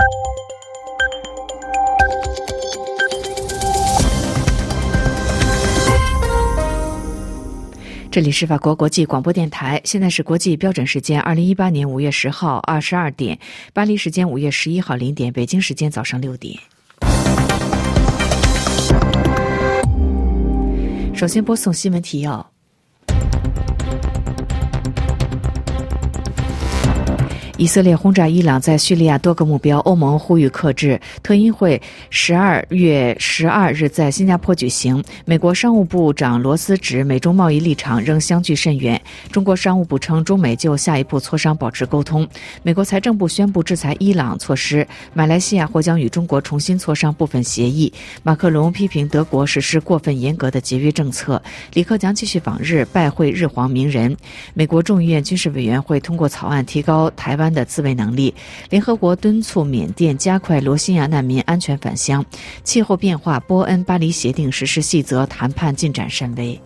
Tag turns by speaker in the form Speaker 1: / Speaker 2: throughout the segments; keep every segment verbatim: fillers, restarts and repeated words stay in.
Speaker 1: 这里是法国国际广播电台，现在是国际标准时间二零一八年五月十号二十二点，巴黎时间五月十一号零点，北京时间早上六点。首先播送新闻提要。以色列轰炸伊朗在叙利亚多个目标，欧盟呼吁克制。特英会十二月十二日在新加坡举行。美国商务部长罗斯指美中贸易立场仍相距甚远。中国商务部称中美就下一步磋商保持沟通。美国财政部宣布制裁伊朗措施。马来西亚或将与中国重新磋商部分协议。马克龙批评德国实施过分严格的节约政策。李克强继续访日，拜会日皇名人。美国众议院军事委员会通过草案，提高台湾的自卫能力。联合国敦促缅甸加快罗兴亚难民安全返乡。气候变化，波恩巴黎协定实施细则谈判进展甚微。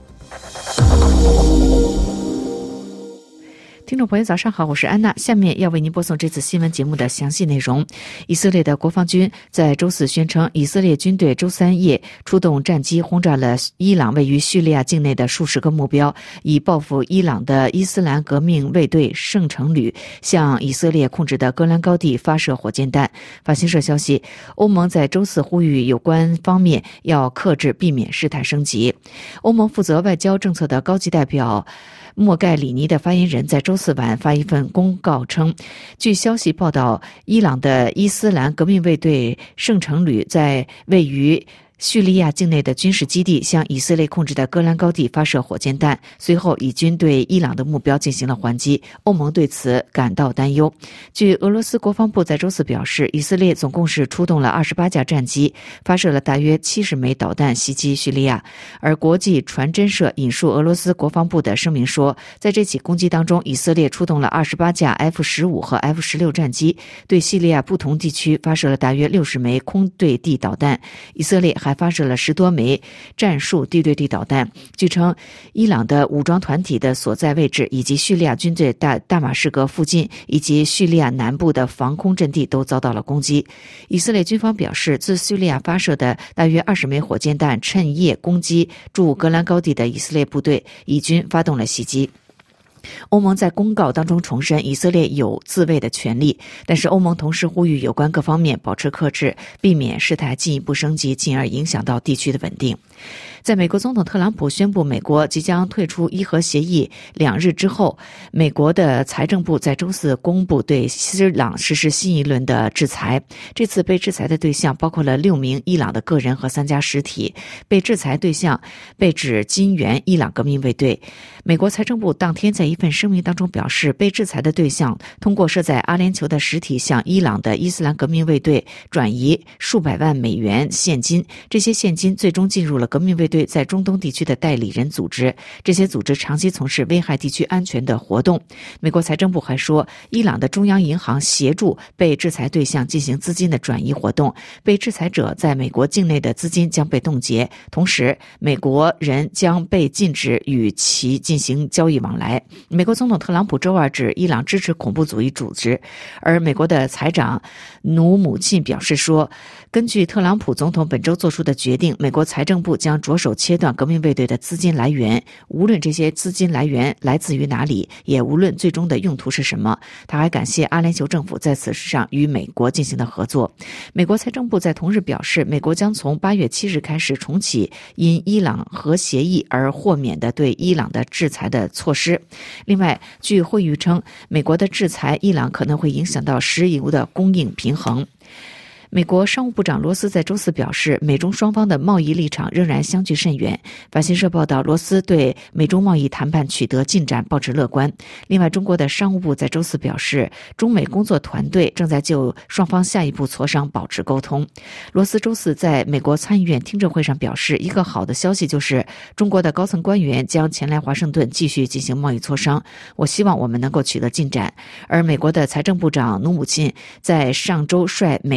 Speaker 1: 听众朋友早上好，我是安娜，下面要为您播送这次新闻节目的详细内容。以色列的国防军在周四宣称，以色列军队周三夜出动战机轰炸了伊朗位于叙利亚境内的数十个目标，以报复伊朗的伊斯兰革命卫队圣城旅向以色列控制的戈兰高地发射火箭弹。法新社消息，欧盟在周四呼吁有关方面要克制，避免事态升级。欧盟负责外交政策的高级代表莫盖里尼的发言人在周四晚发一份公告称，据消息报道，伊朗的伊斯兰革命卫队圣城旅在位于叙利亚境内的军事基地向以色列控制的戈兰高地发射火箭弹，随后以军对伊朗的目标进行了还击。欧盟对此感到担忧。据俄罗斯国防部在周四表示，以色列总共是出动了二十八架战机，发射了大约七十枚导弹袭击叙利亚。而国际传真社引述俄罗斯国防部的声明说，在这起攻击当中，以色列出动了二十八架 F 十五 和 F 十六 战机，对叙利亚不同地区发射了大约六十枚空对地导弹。以色列还发射了十多枚战术地对地导弹。据称，伊朗的武装团体的所在位置以及叙利亚军队大大马士革附近以及叙利亚南部的防空阵地都遭到了攻击。以色列军方表示，自叙利亚发射的大约二十枚火箭弹趁夜攻击驻戈兰高地的以色列部队，以军发动了袭击。欧盟在公告当中重申以色列有自卫的权利，但是欧盟同时呼吁有关各方面保持克制，避免事态进一步升级，进而影响到地区的稳定。在美国总统特朗普宣布美国即将退出伊核协议两日之后，美国的财政部在周四公布对伊朗实施新一轮的制裁。这次被制裁的对象包括了六名伊朗的个人和三家实体，被制裁对象被指金援伊朗革命卫队。美国财政部当天在一份声明当中表示，被制裁的对象通过设在阿联酋的实体向伊朗的伊斯兰革命卫队转移数百万美元现金，这些现金最终进入了革命卫队在中东地区的代理人组织，这些组织长期从事危害地区安全的活动。美国财政部还说，伊朗的中央银行协助被制裁对象进行资金的转移活动，被制裁者在美国境内的资金将被冻结，同时美国人将被禁止与其进行交易往来。美国总统特朗普周二指伊朗支持恐怖主义组织，而美国的财长努姆沁表示说，根据特朗普总统本周做出的决定，美国财政部将着手切断革命卫队的资金来源，无论这些资金来源来自于哪里，也无论最终的用途是什么。他还感谢阿联酋政府在此事上与美国进行的合作。美国财政部在同日表示，美国将从八月七日开始重启因伊朗核协议而豁免的对伊朗的制裁的措施。另外，据会议称，美国的制裁伊朗可能会影响到石油的供应平衡。美国商务部长罗斯在周四表示，美中双方的贸易立场仍然相距甚远。法新社报道，罗斯对美中贸易谈判取得进展抱持乐观。另外，中国的商务部在周四表示，中美工作团队正在就双方下一步磋商保持沟通。罗斯周四在美国参议院听证会上表示，一个好的消息就是中国的高层官员将前来华盛顿继续进行贸易磋商，我希望我们能够取得进展。而美国的财政部长努姆沁在上周率美国代表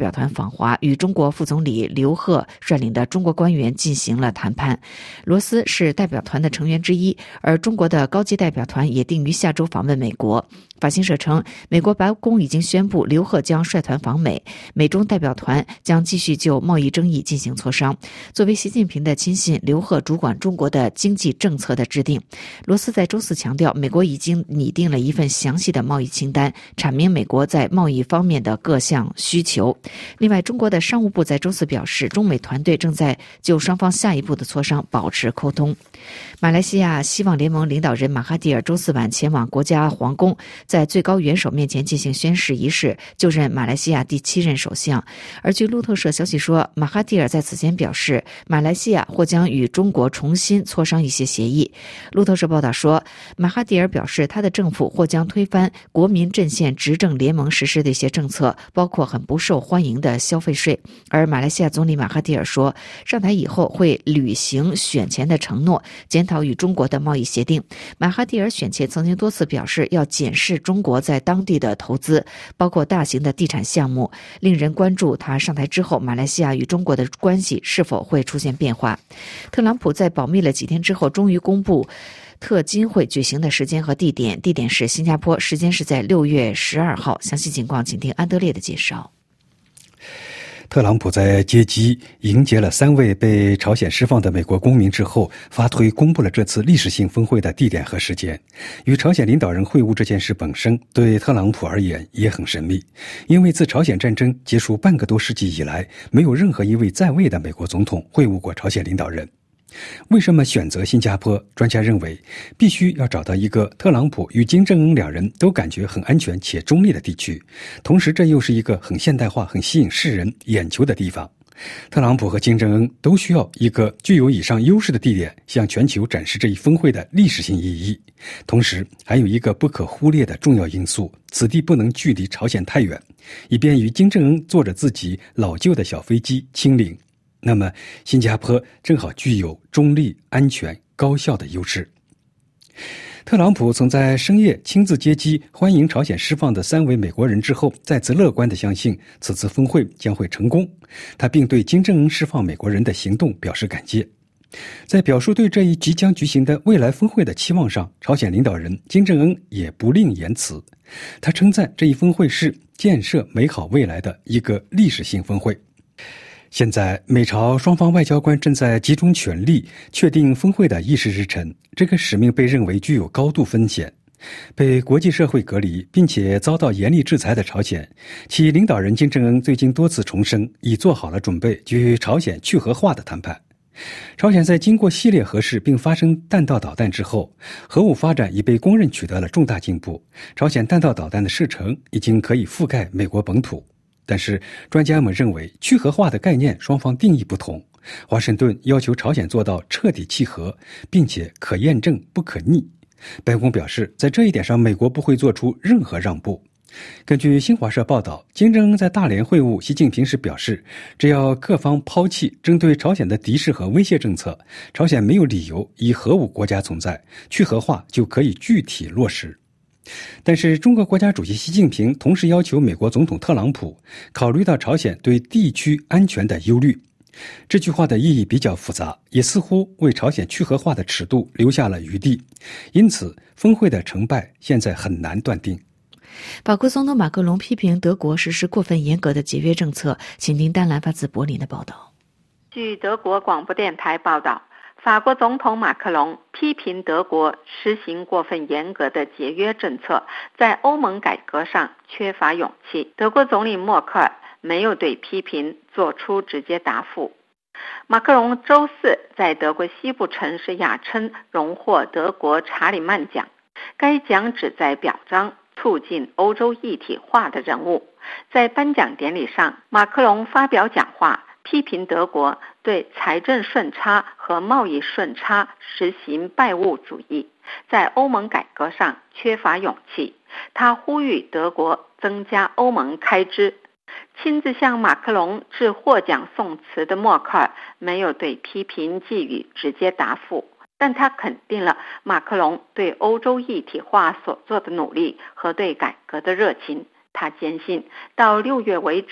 Speaker 1: 表团访华，与中国副总理刘鹤率领的中国官员进行了谈判。罗斯是代表团的成员之一，而中国的高级代表团也定于下周访问美国。法新社称，美国白宫已经宣布刘鹤将率团访美，美中代表团将继续就贸易争议进行磋商。作为习近平的亲信，刘鹤主管中国的经济政策的制定。罗斯在周四强调，美国已经拟定了一份详细的贸易清单，阐明美国在贸易方面的各项需求。另外，中国的商务部在周四表示，中美团队正在就双方下一步的磋商保持沟通。马来西亚希望联盟领导人马哈蒂尔周四晚前往国家皇宫，在最高元首面前进行宣誓仪式，就任马来西亚第七任首相。而据路透社消息说，马哈蒂尔在此前表示，马来西亚或将与中国重新磋商一些协议。路透社报道说，马哈蒂尔表示，他的政府或将推翻国民阵线执政联盟实施的一些政策，包括很不受欢迎的消费税。而马来西亚总理马哈蒂尔说，上台以后会履行选前的承诺，检讨与中国的贸易协定。马哈蒂尔选前曾经多次表示要检视中国在当地的投资，包括大型的地产项目。令人关注他上台之后，马来西亚与中国的关系是否会出现变化。特朗普在保密了几天之后，终于公布特金会举行的时间和地点，地点是新加坡，时间是在六月十二号。详细情况请听安德烈的介绍。
Speaker 2: 特朗普在接机迎接了三位被朝鲜释放的美国公民之后，发推公布了这次历史性峰会的地点和时间。与朝鲜领导人会晤这件事本身对特朗普而言也很神秘，因为自朝鲜战争结束半个多世纪以来，没有任何一位在位的美国总统会晤过朝鲜领导人。为什么选择新加坡？专家认为，必须要找到一个特朗普与金正恩两人都感觉很安全且中立的地区，同时这又是一个很现代化、很吸引世人眼球的地方。特朗普和金正恩都需要一个具有以上优势的地点，向全球展示这一峰会的历史性意义。同时，还有一个不可忽略的重要因素，此地不能距离朝鲜太远，以便于金正恩坐着自己老旧的小飞机亲临。那么，新加坡正好具有中立、安全、高效的优势。特朗普曾在深夜亲自接机欢迎朝鲜释放的三位美国人之后，再次乐观地相信此次峰会将会成功。他并对金正恩释放美国人的行动表示感谢。在表述对这一即将举行的未来峰会的期望上，朝鲜领导人金正恩也不吝言辞。他称赞这一峰会是建设美好未来的一个历史性峰会。现在，美朝双方外交官正在集中全力确定峰会的议事日程。这个使命被认为具有高度风险。被国际社会隔离并且遭到严厉制裁的朝鲜，其领导人金正恩最近多次重申，已做好了准备与朝鲜去核化的谈判。朝鲜在经过系列核试并发生弹道导弹之后，核武发展已被公认取得了重大进步。朝鲜弹道导弹的射程已经可以覆盖美国本土。但是专家们认为，去核化的概念双方定义不同。华盛顿要求朝鲜做到彻底弃核，并且可验证不可逆。白宫表示，在这一点上美国不会做出任何让步。根据新华社报道，金正恩在大连会晤习近平时表示，只要各方抛弃针对朝鲜的敌视和威胁政策，朝鲜没有理由以核武国家存在，去核化就可以具体落实。但是中国国家主席习近平同时要求美国总统特朗普考虑到朝鲜对地区安全的忧虑。这句话的意义比较复杂，也似乎为朝鲜去核化的尺度留下了余地。因此，峰会的成败现在很难断定。
Speaker 1: 法国总统马克龙批评德国实施过分严格的节约政策。请听丹兰发自柏林的报道。
Speaker 3: 据德国广播电台报道，法国总统马克龙批评德国实行过分严格的节约政策，在欧盟改革上缺乏勇气。德国总理默克尔没有对批评做出直接答复。马克龙周四在德国西部城市雅琛荣获德国查理曼奖，该奖旨在表彰促进欧洲一体化的人物。在颁奖典礼上，马克龙发表讲话，批评德国对财政顺差和贸易顺差实行拜物主义，在欧盟改革上缺乏勇气。他呼吁德国增加欧盟开支。亲自向马克龙致获奖送辞的默克尔没有对批评寄予直接答复，但他肯定了马克龙对欧洲一体化所做的努力和对改革的热情。他坚信到六月为止，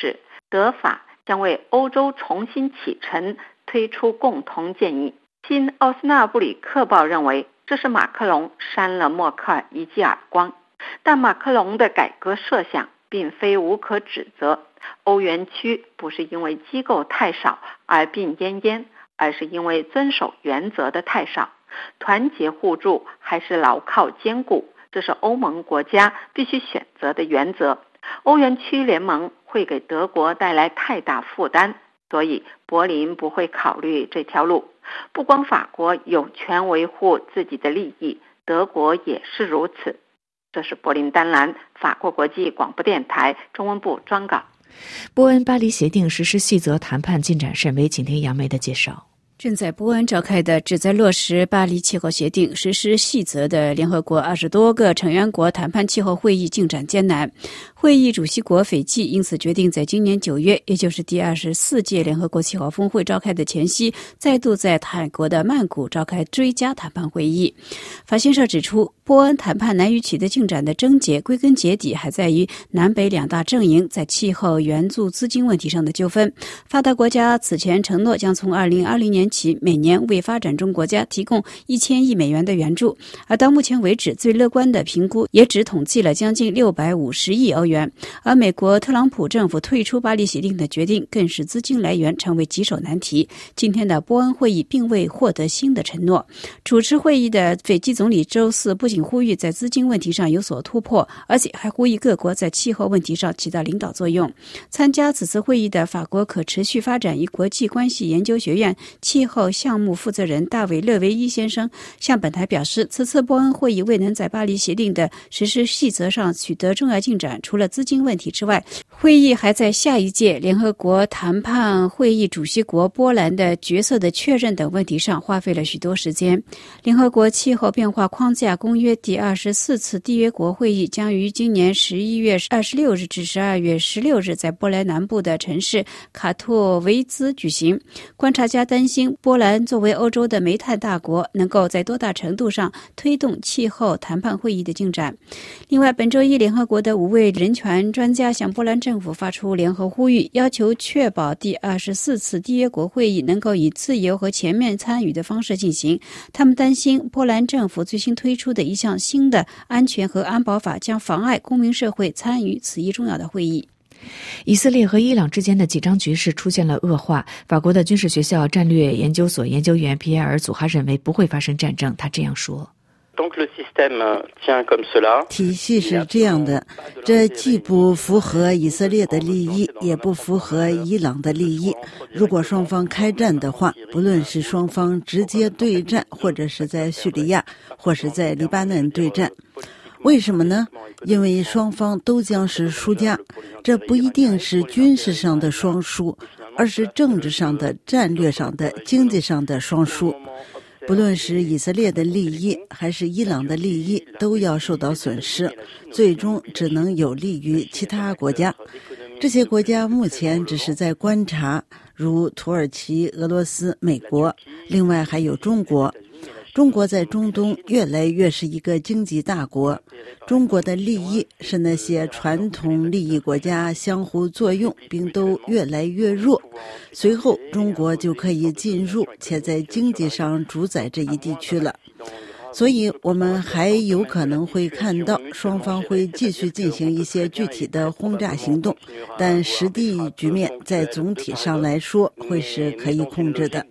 Speaker 3: 德法将为欧洲重新启程推出共同建议。新奥斯纳布里克报认为，这是马克龙扇了默克尔一记耳光，但马克龙的改革设想并非无可指责。欧元区不是因为机构太少而病恹恹，而是因为遵守原则的太少。团结互助还是牢靠坚固，这是欧盟国家必须选择的原则。欧元区联盟会给德国带来太大负担，所以柏林不会考虑这条路。不光法国有权维护自己的利益，德国也是如此。这是柏林丹兰法国国际广播电台中文部专稿。
Speaker 1: 波恩巴黎协定实施细则谈判进展甚微，请听杨梅的介绍。
Speaker 4: 正在波恩召开的旨在落实巴黎气候协定实施细则的联合国二十多个成员国谈判气候会议进展艰难。会议主席国斐济因此决定在今年九月，也就是第二十四届联合国气候峰会召开的前夕，再度在泰国的曼谷召开追加谈判会议。法新社指出，波恩谈判难以取得进展的症结，归根结底还在于南北两大阵营在气候援助资金问题上的纠纷。发达国家此前承诺将从二零二零年起每年为发展中国家提供一千亿美元的援助，而到目前为止最乐观的评估也只统计了将近六百五十亿欧元。而美国特朗普政府退出巴黎协定的决定更使资金来源成为棘手难题。今天的波恩会议并未获得新的承诺。主持会议的斐济总理周四不仅呼吁在资金问题上有所突破，而且还呼吁各国在气候问题上起到领导作用。参加此次会议的法国可持续发展与国际关系研究学院气候项目负责人大卫·勒维伊先生向本台表示，此次波恩会议未能在巴黎协定的实施细则上取得重要进展，除了资金问题之外，会议还在下一届联合国谈判会议主席国波兰的角色的确认等问题上花费了许多时间。联合国气候变化框架公约第二十四次缔约国会议将于今年十一月二十六日至十二月十六日在波兰南部的城市卡托维兹举行。观察家担心，波兰作为欧洲的煤炭大国，能够在多大程度上推动气候谈判会议的进展。另外，本周一联合国的五位人权专家向波兰政府发出联合呼吁，要求确保第二十四次缔约国会议能够以自由和全面参与的方式进行。他们担心波兰政府最新推出的一项新的安全和安保法将妨碍公民社会参与此一重要的会议。
Speaker 1: 以色列和伊朗之间的紧张局势出现了恶化。法国的军事学校战略研究所研究员皮埃尔·祖哈认为不会发生战争。他这样说：
Speaker 5: 体系是这样的，这既不符合以色列的利益，也不符合伊朗的利益。如果双方开战的话，不论是双方直接对战，或者是在叙利亚，或是在黎巴嫩对战。为什么呢？因为双方都将是输家。这不一定是军事上的双输，而是政治上的、战略上的、经济上的双输。不论是以色列的利益还是伊朗的利益，都要受到损失，最终只能有利于其他国家。这些国家目前只是在观察，如土耳其、俄罗斯、美国，另外还有中国。中国在中东越来越是一个经济大国，中国的利益是那些传统利益国家相互作用，并都越来越弱。随后，中国就可以进入且在经济上主宰这一地区了。所以我们还有可能会看到双方会继续进行一些具体的轰炸行动，但实际局面在总体上来说会是可以控制的。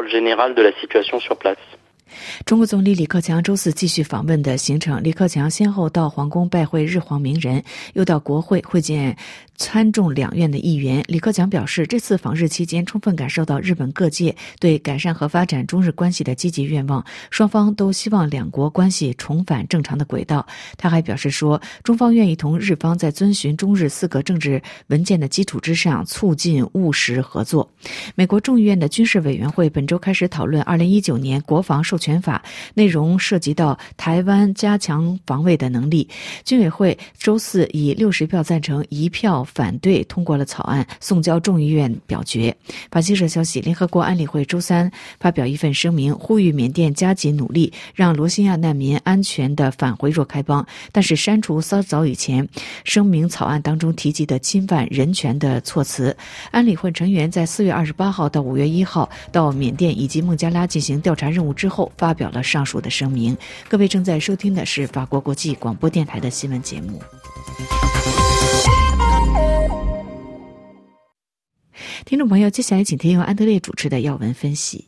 Speaker 1: 中国总理李克强周四继续访问的行程，李克强先后到皇宫拜会日皇名人，又到国会会见参众两院的议员。李克强表示，这次访日期间充分感受到日本各界对改善和发展中日关系的积极愿望，双方都希望两国关系重返正常的轨道。他还表示说，中方愿意同日方在遵循中日四个政治文件的基础之上，促进务实合作。美国众议院的军事委员会本周开始讨论二零一九年国防授权法，内容涉及到台湾加强防卫的能力。军委会周四以六十票赞成、一票反对通过了草案，送交众议院表决。法新社消息，联合国安理会周三发表一份声明，呼吁缅甸加紧努力让罗兴亚难民安全地返回若开邦，但是删除稍早以前声明草案当中提及的侵犯人权的措辞。安理会成员在四月二十八号到五月一号到缅甸以及孟加拉进行调查任务之后，发表了上述的声明。各位正在收听的是法国国际广播电台的新闻节目。听众朋友，接下来请听由安德烈主持的要闻分析。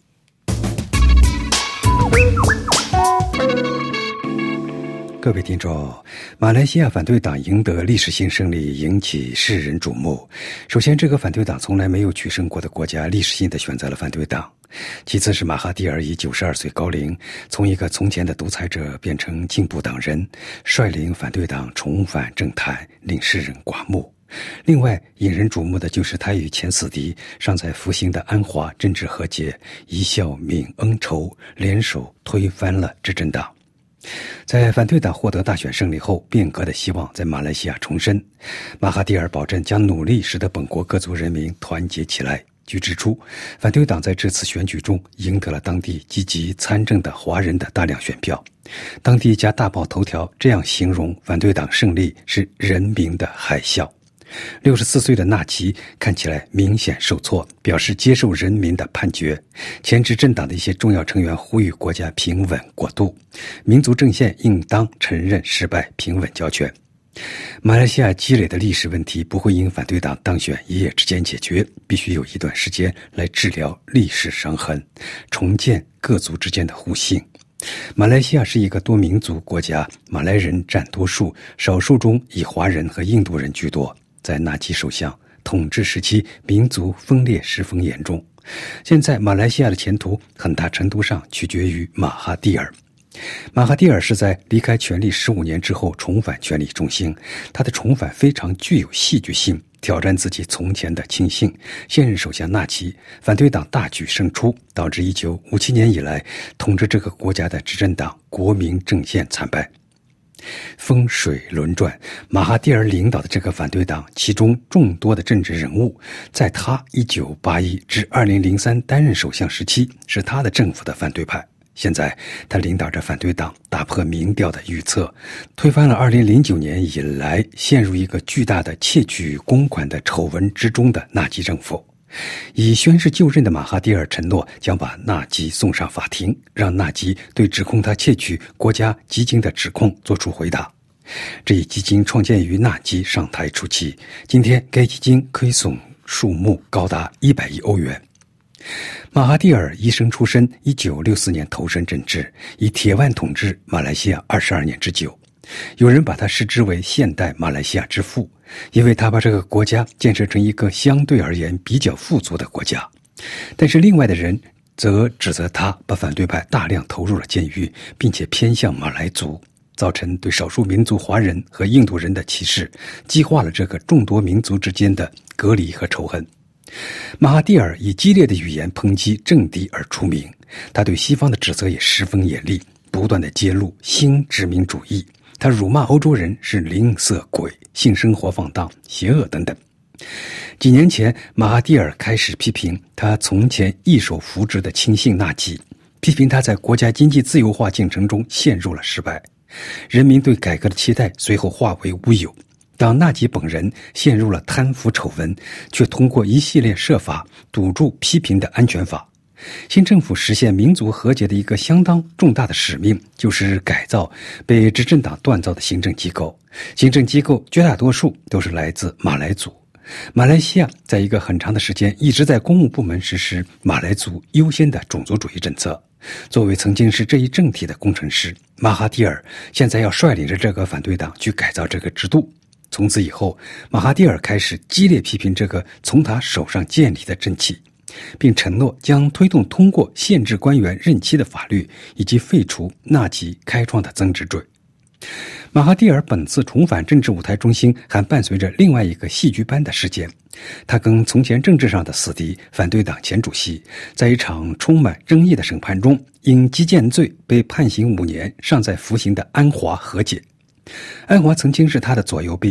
Speaker 2: 各位听众，马来西亚反对党赢得历史性胜利，引起世人瞩目。首先，这个反对党从来没有取胜过的国家历史性地选择了反对党。其次是马哈蒂尔以九十二岁高龄，从一个从前的独裁者变成进步党人，率领反对党重返政坛，令世人刮目。另外引人瞩目的就是他与前死敌尚在服刑的安华政治和解，一笑泯恩仇，联手推翻了执政党。在反对党获得大选胜利后，变革的希望在马来西亚重申。马哈蒂尔保证将努力使得本国各族人民团结起来。据指出，反对党在这次选举中赢得了当地积极参政的华人的大量选票。当地一家大报头条这样形容反对党胜利是人民的海啸。六十四岁的纳吉看起来明显受挫，表示接受人民的判决。前执政党的一些重要成员呼吁国家平稳过渡，民族阵线应当承认失败，平稳交权。马来西亚积累的历史问题不会因反对党当选一夜之间解决，必须有一段时间来治疗历史伤痕，重建各族之间的互信。马来西亚是一个多民族国家，马来人占多数，少数中以华人和印度人居多。在纳吉首相统治时期，民族分裂十分严重。现在马来西亚的前途很大程度上取决于马哈蒂尔。马哈蒂尔是在离开权力十五年之后重返权力中心，他的重返非常具有戏剧性，挑战自己从前的亲信。现任首相纳吉，反对党大举胜出，导致一九五七年以来统治这个国家的执政党国民阵线惨败。风水轮转，马哈蒂尔领导的这个反对党，其中众多的政治人物，在他一九八一至二零零三担任首相时期，是他的政府的反对派。现在他领导着反对党打破民调的预测，推翻了二零零九年以来陷入一个巨大的窃取公款的丑闻之中的纳吉政府。已宣誓就任的马哈蒂尔承诺将把纳吉送上法庭，让纳吉对指控他窃取国家基金的指控作出回答。这一基金创建于纳吉上台初期，今天该基金亏损数目高达一百亿欧元。马哈蒂尔医生出身，一九六四年投身政治，以铁腕统治马来西亚二十二年之久。有人把他视之为现代马来西亚之父，因为他把这个国家建设成一个相对而言比较富足的国家。但是另外的人则指责他把反对派大量投入了监狱，并且偏向马来族，造成对少数民族华人和印度人的歧视，激化了这个众多民族之间的隔离和仇恨。马哈蒂尔以激烈的语言抨击政敌而出名，他对西方的指责也十分严厉，不断地揭露新殖民主义。他辱骂欧洲人是吝啬鬼、性生活放荡、邪恶等等。几年前，马哈蒂尔开始批评他从前一手扶植的亲信纳吉，批评他在国家经济自由化进程中陷入了失败。人民对改革的期待随后化为乌有。当纳吉本人陷入了贪腐丑闻，却通过一系列设法堵住批评的安全法。新政府实现民族和解的一个相当重大的使命，就是改造被执政党锻造的行政机构。行政机构绝大多数都是来自马来族。马来西亚在一个很长的时间一直在公务部门实施马来族优先的种族主义政策。作为曾经是这一政体的工程师，马哈蒂尔现在要率领着这个反对党去改造这个制度。从此以后，马哈蒂尔开始激烈批评这个从他手上建立的政体，并承诺将推动通过限制官员任期的法律，以及废除纳吉开创的增值税。马哈蒂尔本次重返政治舞台中心还伴随着另外一个戏剧般的事件，他跟从前政治上的死敌反对党前主席在一场充满争议的审判中，因击剑罪被判刑五年尚在服刑的安华和解。安华曾经是他的左右臂，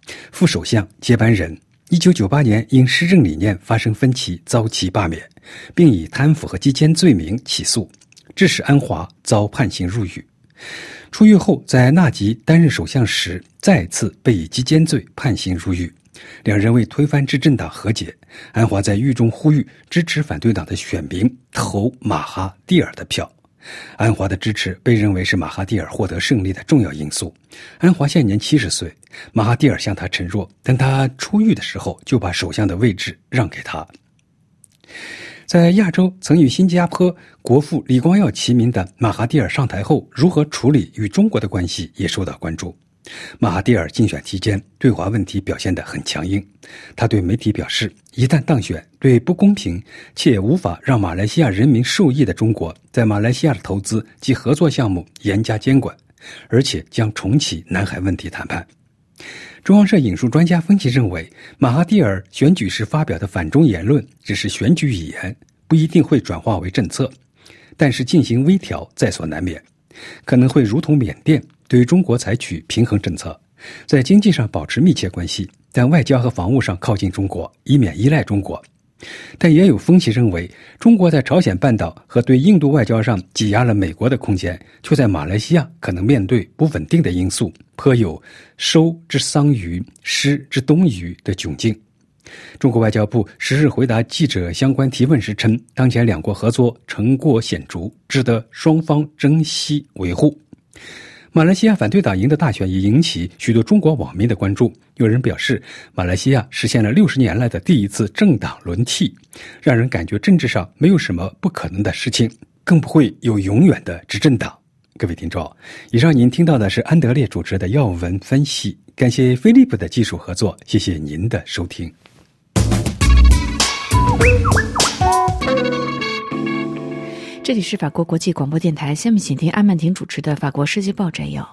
Speaker 2: 副首相接班人一九九八年因施政理念发生分歧遭其罢免，并以贪腐和击奸罪名起诉，致使安华遭判刑入狱。出狱后在纳吉担任首相时再次被以击奸罪判刑入狱，两人为推翻执政党和解。安华在狱中呼吁支持反对党的选民投马哈蒂尔的票。安华的支持被认为是马哈蒂尔获得胜利的重要因素。安华现年七十岁，马哈蒂尔向他承诺，但他出狱的时候就把首相的位置让给他。在亚洲曾与新加坡国父李光耀齐名的马哈蒂尔上台后，如何处理与中国的关系也受到关注。马哈蒂尔竞选期间对华问题表现得很强硬，他对媒体表示，一旦当选，对不公平且无法让马来西亚人民受益的中国在马来西亚的投资及合作项目严加监管，而且将重启南海问题谈判。中央社引述专家分析认为，马哈蒂尔选举时发表的反中言论只是选举语言，不一定会转化为政策，但是进行微调在所难免，可能会如同缅甸对中国采取平衡政策，在经济上保持密切关系，但外交和防务上靠近中国，以免依赖中国。但也有分析认为，中国在朝鲜半岛和对印度外交上挤压了美国的空间，却在马来西亚可能面对不稳定的因素，颇有收之桑榆，失之东隅的窘境。中国外交部十日回答记者相关提问时称，当前两国合作成果显著，值得双方珍惜维护。马来西亚反对党赢得大选也引起许多中国网民的关注，有人表示，马来西亚实现了六十年来的第一次政党轮替，让人感觉政治上没有什么不可能的事情，更不会有永远的执政党。各位听众，以上您听到的是安德烈主持的要闻分析，感谢飞利浦的技术合作，谢谢您的收听。
Speaker 1: 这里是法国国际广播电台，下面请听安曼婷主持的法国世界报摘要。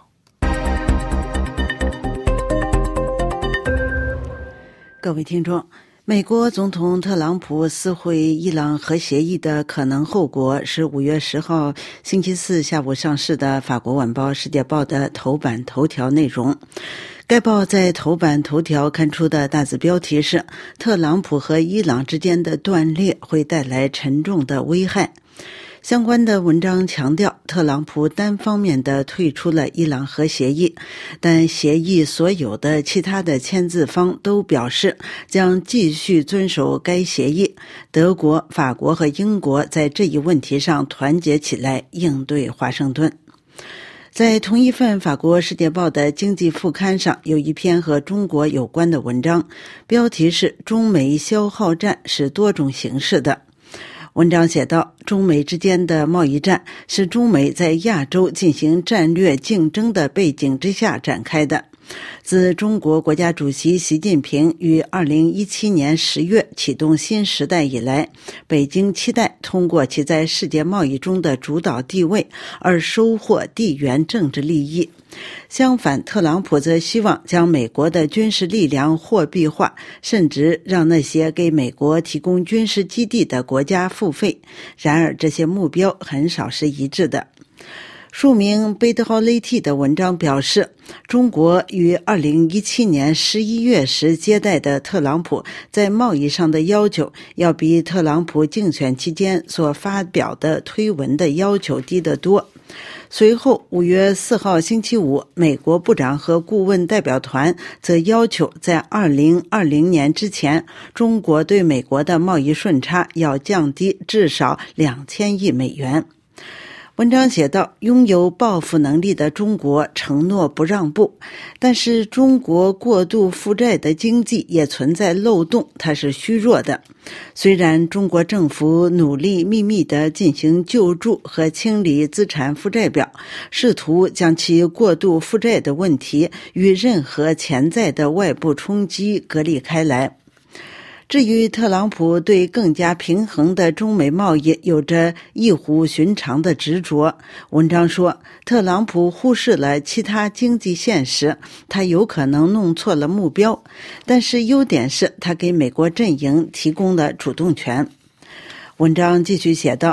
Speaker 5: 各位听众，美国总统特朗普撕毁伊朗核协议的可能后果是五月十号星期四下午上市的法国晚报《世界报》的头版头条内容。该报在头版头条刊出的大字标题是“特朗普和伊朗之间的断裂会带来沉重的危害”。相关的文章强调，特朗普单方面地退出了伊朗核协议，但协议所有的其他的签字方都表示将继续遵守该协议。德国、法国和英国在这一问题上团结起来应对华盛顿。在同一份法国《世界报》的经济副刊上，有一篇和中国有关的文章，标题是“中美消耗战是多种形式的”。文章写道，中美之间的贸易战是中美在亚洲进行战略竞争的背景之下展开的。自中国国家主席习近平于二零一七年十月启动新时代以来，北京期待通过其在世界贸易中的主导地位而收获地缘政治利益。相反，特朗普则希望将美国的军事力量货币化，甚至让那些给美国提供军事基地的国家付费。然而，这些目标很少是一致的。署名贝德豪雷蒂的文章表示，中国于二零一七年十一月时接待的特朗普在贸易上的要求，要比特朗普竞选期间所发表的推文的要求低得多。随后五月四号星期五，美国部长和顾问代表团则要求在二零二零年之前，中国对美国的贸易顺差要降低至少两千亿美元。文章写道，拥有报复能力的中国承诺不让步，但是中国过度负债的经济也存在漏洞，它是虚弱的。虽然中国政府努力秘密地进行救助和清理资产负债表，试图将其过度负债的问题与任何潜在的外部冲击隔离开来。至于特朗普对更加平衡的中美贸易有着异乎寻常的执着，文章说，特朗普忽视了其他经济现实，他有可能弄错了目标，但是优点是他给美国阵营提供了主动权。文章继续写道，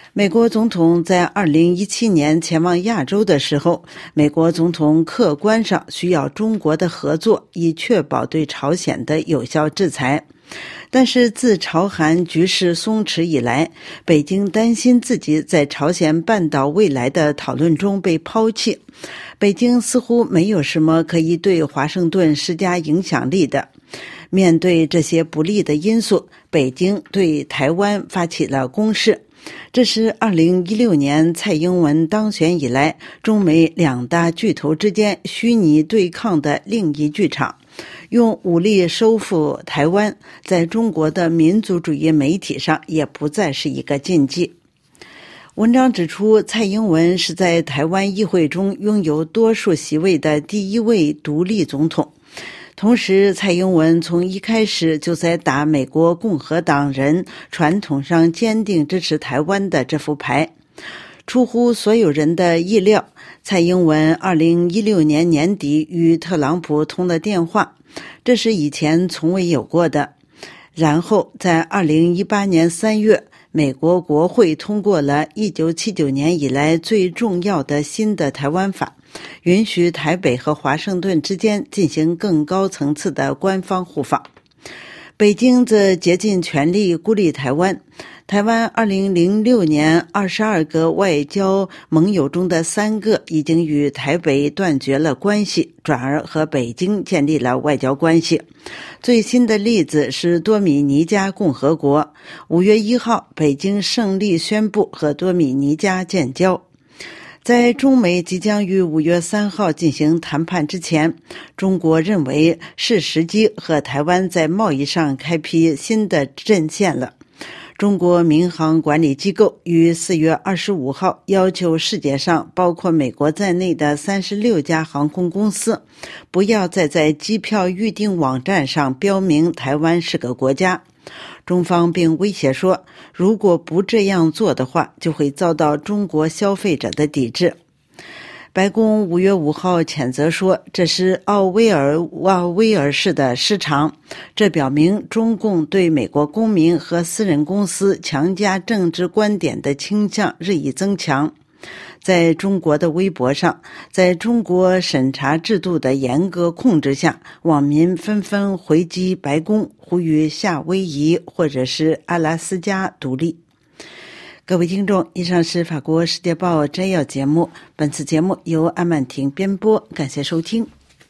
Speaker 5: 美国总统在二零一七年前往亚洲的时候，美国总统客观上需要中国的合作，以确保对朝鲜的有效制裁。但是自朝韩局势松弛以来，北京担心自己在朝鲜半岛未来的讨论中被抛弃。北京似乎没有什么可以对华盛顿施加影响力的。面对这些不利的因素，北京对台湾发起了攻势。这是二零一六年蔡英文当选以来，中美两大巨头之间虚拟对抗的另一剧场。用武力收复台湾，在中国的民族主义媒体上也不再是一个禁忌。文章指出，蔡英文是在台湾议会中拥有多数席位的第一位独立总统。同时，蔡英文从一开始就在打美国共和党人传统上坚定支持台湾的这副牌。出乎所有人的意料，蔡英文二零一六年年底与特朗普通了电话，这是以前从未有过的。然后在二零一八年三月，美国国会通过了一九七九年以来最重要的新的台湾法，允许台北和华盛顿之间进行更高层次的官方互访。北京则竭尽全力孤立台湾。台湾二零零六年二十二个外交盟友中的三个已经与台北断绝了关系，转而和北京建立了外交关系。最新的例子是多米尼加共和国。五月一号，北京胜利宣布和多米尼加建交。在中美即将于五月三号进行谈判之前，中国认为是时机和台湾在贸易上开辟新的阵线了。中国民航管理机构于四月二十五号要求世界上包括美国在内的三十六家航空公司不要再在机票预订网站上标明台湾是个国家。中方并威胁说，如果不这样做的话，就会遭到中国消费者的抵制。白宫五月五号谴责说，这是奥威尔奥威尔式的失常，这表明中共对美国公民和私人公司强加政治观点的倾向日益增强。在中国的微博上，在中国审查制度的严格控制下，网民纷纷回击白宫，呼吁夏威夷或者是阿拉斯加独立。各位听众，以上是法国世界报摘要节目，本次节目由安曼婷编播，感谢收听。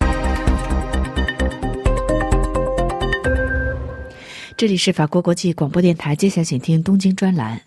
Speaker 1: 这里是法国国际广播电台，接下来请听东京专栏。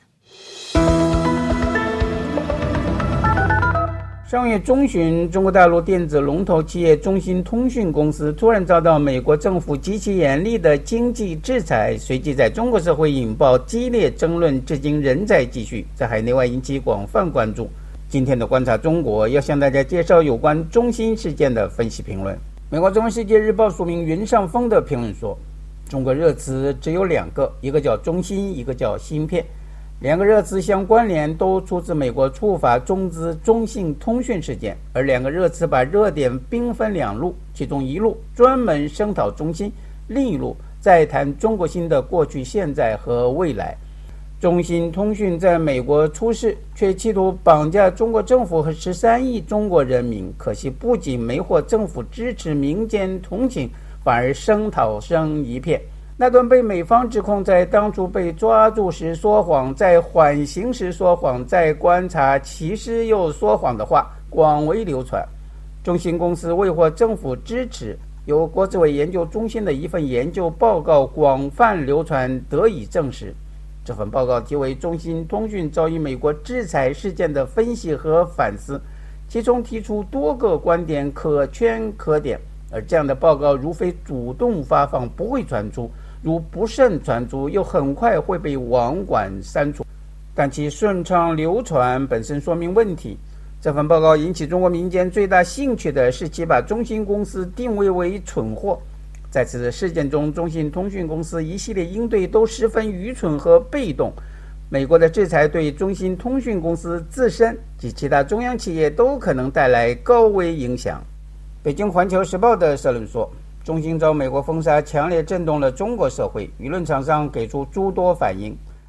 Speaker 6: 上月中旬，中国大陆电子龙头企业中兴通讯公司突然遭到美国政府极其严厉的经济制裁，随即在中国社会引爆激烈争论，至今仍在继续，在海内外引起广泛关注。今天的观察中国要向大家介绍有关中兴事件的分析评论。美国中文世界日报署名云上峰的评论说，中国热词只有两个，一个叫中兴，一个叫芯片。两个热词相关联，都出自美国触法中资中兴通讯事件，而两个热词把热点兵分两路，其中一路专门声讨中兴，另一路再谈中国芯的过去、现在和未来。中兴通讯在美国出事，却企图绑架中国政府和十三亿中国人民，可惜不仅没获政府支持、民间同情，反而声讨声一片。那段被美方指控在当初被抓住时说谎，在缓刑时说谎，在观察其实又说谎的话广为流传。中兴公司未获政府支持，由国资委研究中心的一份研究报告广泛流传得以证实。这份报告题为《中兴通讯遭遇美国制裁事件的分析和反思》，其中提出多个观点可圈可点，而这样的报告如非主动发放不会传出，如不慎传出又很快会被网管删除，但其顺畅流传本身说明问题。这份报告引起中国民间最大兴趣的是其把中兴公司定位为蠢货。在此事件中，中兴通讯公司一系列应对都十分愚蠢和被动。美国的制裁对中兴通讯公司自身及其他中央企业都可能带来高危影响。北京环球时报的社论说，中兴遭美国封杀强烈震动了中国社会，舆论场上给出诸多反应。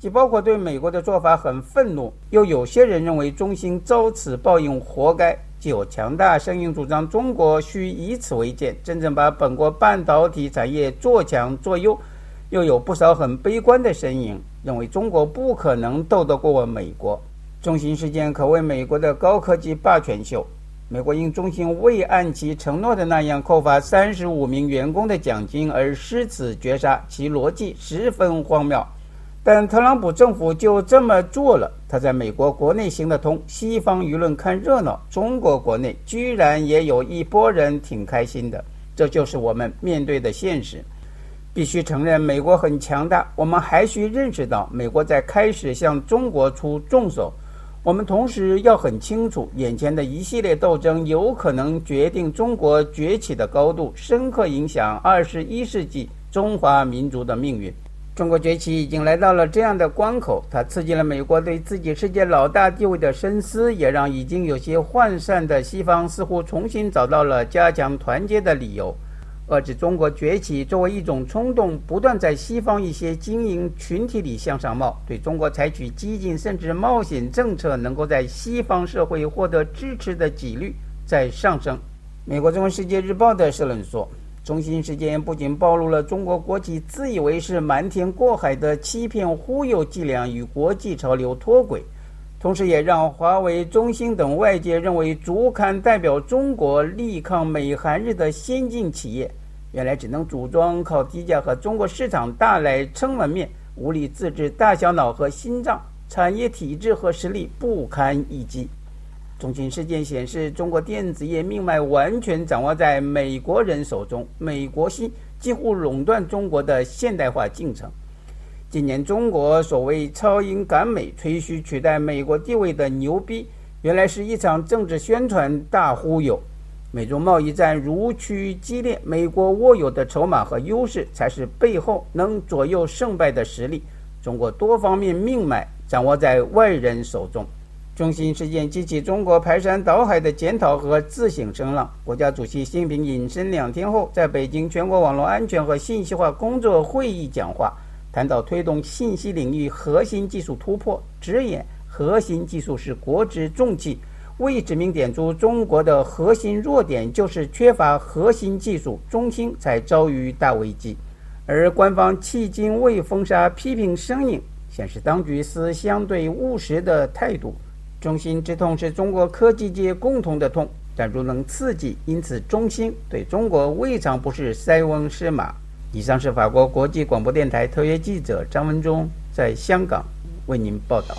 Speaker 6: 既包括对美国的做法很愤怒，又有些人认为中兴遭此报应活该，既有强大声音主张中国需以此为鉴，真正把本国半导体产业做强做优，又有不少很悲观的声音，认为中国不可能斗得过美国。中兴事件可谓美国的高科技霸权秀，美国因中兴未按其承诺的那样扣发三十五名员工的奖金而失此绝杀，其逻辑十分荒谬。但特朗普政府就这么做了，他在美国国内行得通，西方舆论看热闹，中国国内居然也有一波人挺开心的，这就是我们面对的现实。必须承认美国很强大，我们还需认识到美国在开始向中国出重手。我们同时要很清楚，眼前的一系列斗争有可能决定中国崛起的高度，深刻影响二十一世纪中华民族的命运。中国崛起已经来到了这样的关口，它刺激了美国对自己世界老大地位的深思，也让已经有些涣散的西方似乎重新找到了加强团结的理由。遏制中国崛起作为一种冲动，不断在西方一些精英群体里向上冒，对中国采取激进甚至冒险政策能够在西方社会获得支持的几率在上升。美国中文世界日报的社论说，中兴事件不仅暴露了中国国企自以为是瞒天过海的欺骗忽悠伎俩与国际潮流脱轨，同时也让华为、中兴等外界认为足堪代表中国力抗美韩日的先进企业，原来只能组装靠低价和中国市场大来撑门面，无力自制大小脑和心脏，产业体制和实力不堪一击。中兴事件显示，中国电子业命脉完全掌握在美国人手中，美国芯几乎垄断中国的现代化进程。今年中国所谓超英赶美，吹嘘取代美国地位的牛逼，原来是一场政治宣传大忽悠。美中贸易战如趋激烈，美国握有的筹码和优势才是背后能左右胜败的实力，中国多方面命脉掌握在外人手中。中兴事件激起中国排山倒海的检讨和自省声浪。国家主席习近平隐身两天后，在北京全国网络安全和信息化工作会议讲话，谈到推动信息领域核心技术突破，直言核心技术是国之重器，未指明点出中国的核心弱点就是缺乏核心技术，中兴才遭遇大危机。而官方迄今未封杀批评声音，显示当局是相对务实的态度。中兴之痛是中国科技界共同的痛，但如能刺激，因此中兴对中国未尝不是塞翁失马。以上是法国国际广播电台特约记者张文忠在香港为您报道。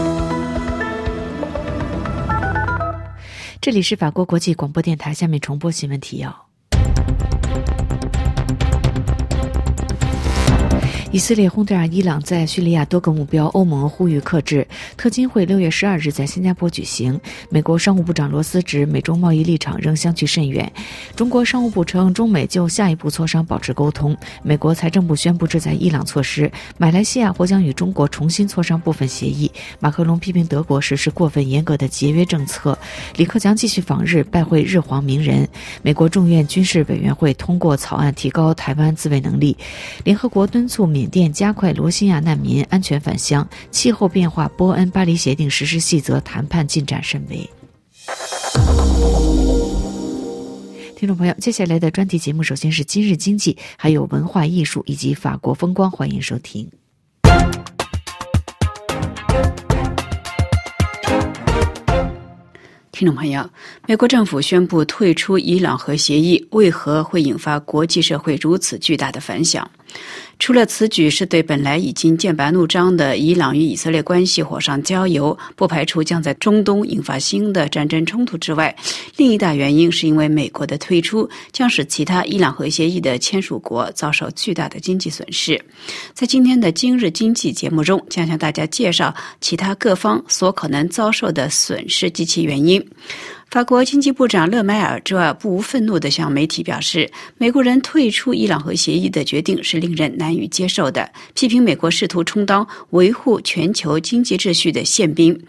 Speaker 1: 这里是法国国际广播电台，下面重播新闻提要。以色列轰炸伊朗在叙利亚多个目标，欧盟呼吁克制。特金会六月十二日在新加坡举行。美国商务部长罗斯指，美中贸易立场仍相距甚远。中国商务部称，中美就下一步磋商保持沟通。美国财政部宣布制裁伊朗措施。马来西亚或将与中国重新磋商部分协议。马克龙批评德国实施过分严格的节约政策。李克强继续访日，拜会日皇名人。美国众院军事委员会通过草案，提高台湾自卫能力。联合国敦促缅甸加快罗兴亚难民安全返乡。气候变化波恩巴黎协定实施细则谈判进展甚微。听众朋友，接下来的专题节目首先是今日经济，还有文化艺术以及法国风光，欢迎收听。
Speaker 4: 听众朋友，美国政府宣布退出伊朗核协议，为何会引发国际社会如此巨大的反响？除了此举是对本来已经剑拔弩张的伊朗与以色列关系火上浇油，不排除将在中东引发新的战争冲突之外，另一大原因是因为美国的退出将使其他伊朗核协议的签署国遭受巨大的经济损失。在今天的今日经济节目中，将向大家介绍其他各方所可能遭受的损失及其原因。法国经济部长勒迈尔周二不无愤怒地向媒体表示，美国人退出伊朗核协议的决定是令人难以接受的，批评美国试图充当维护全球经济秩序的宪兵。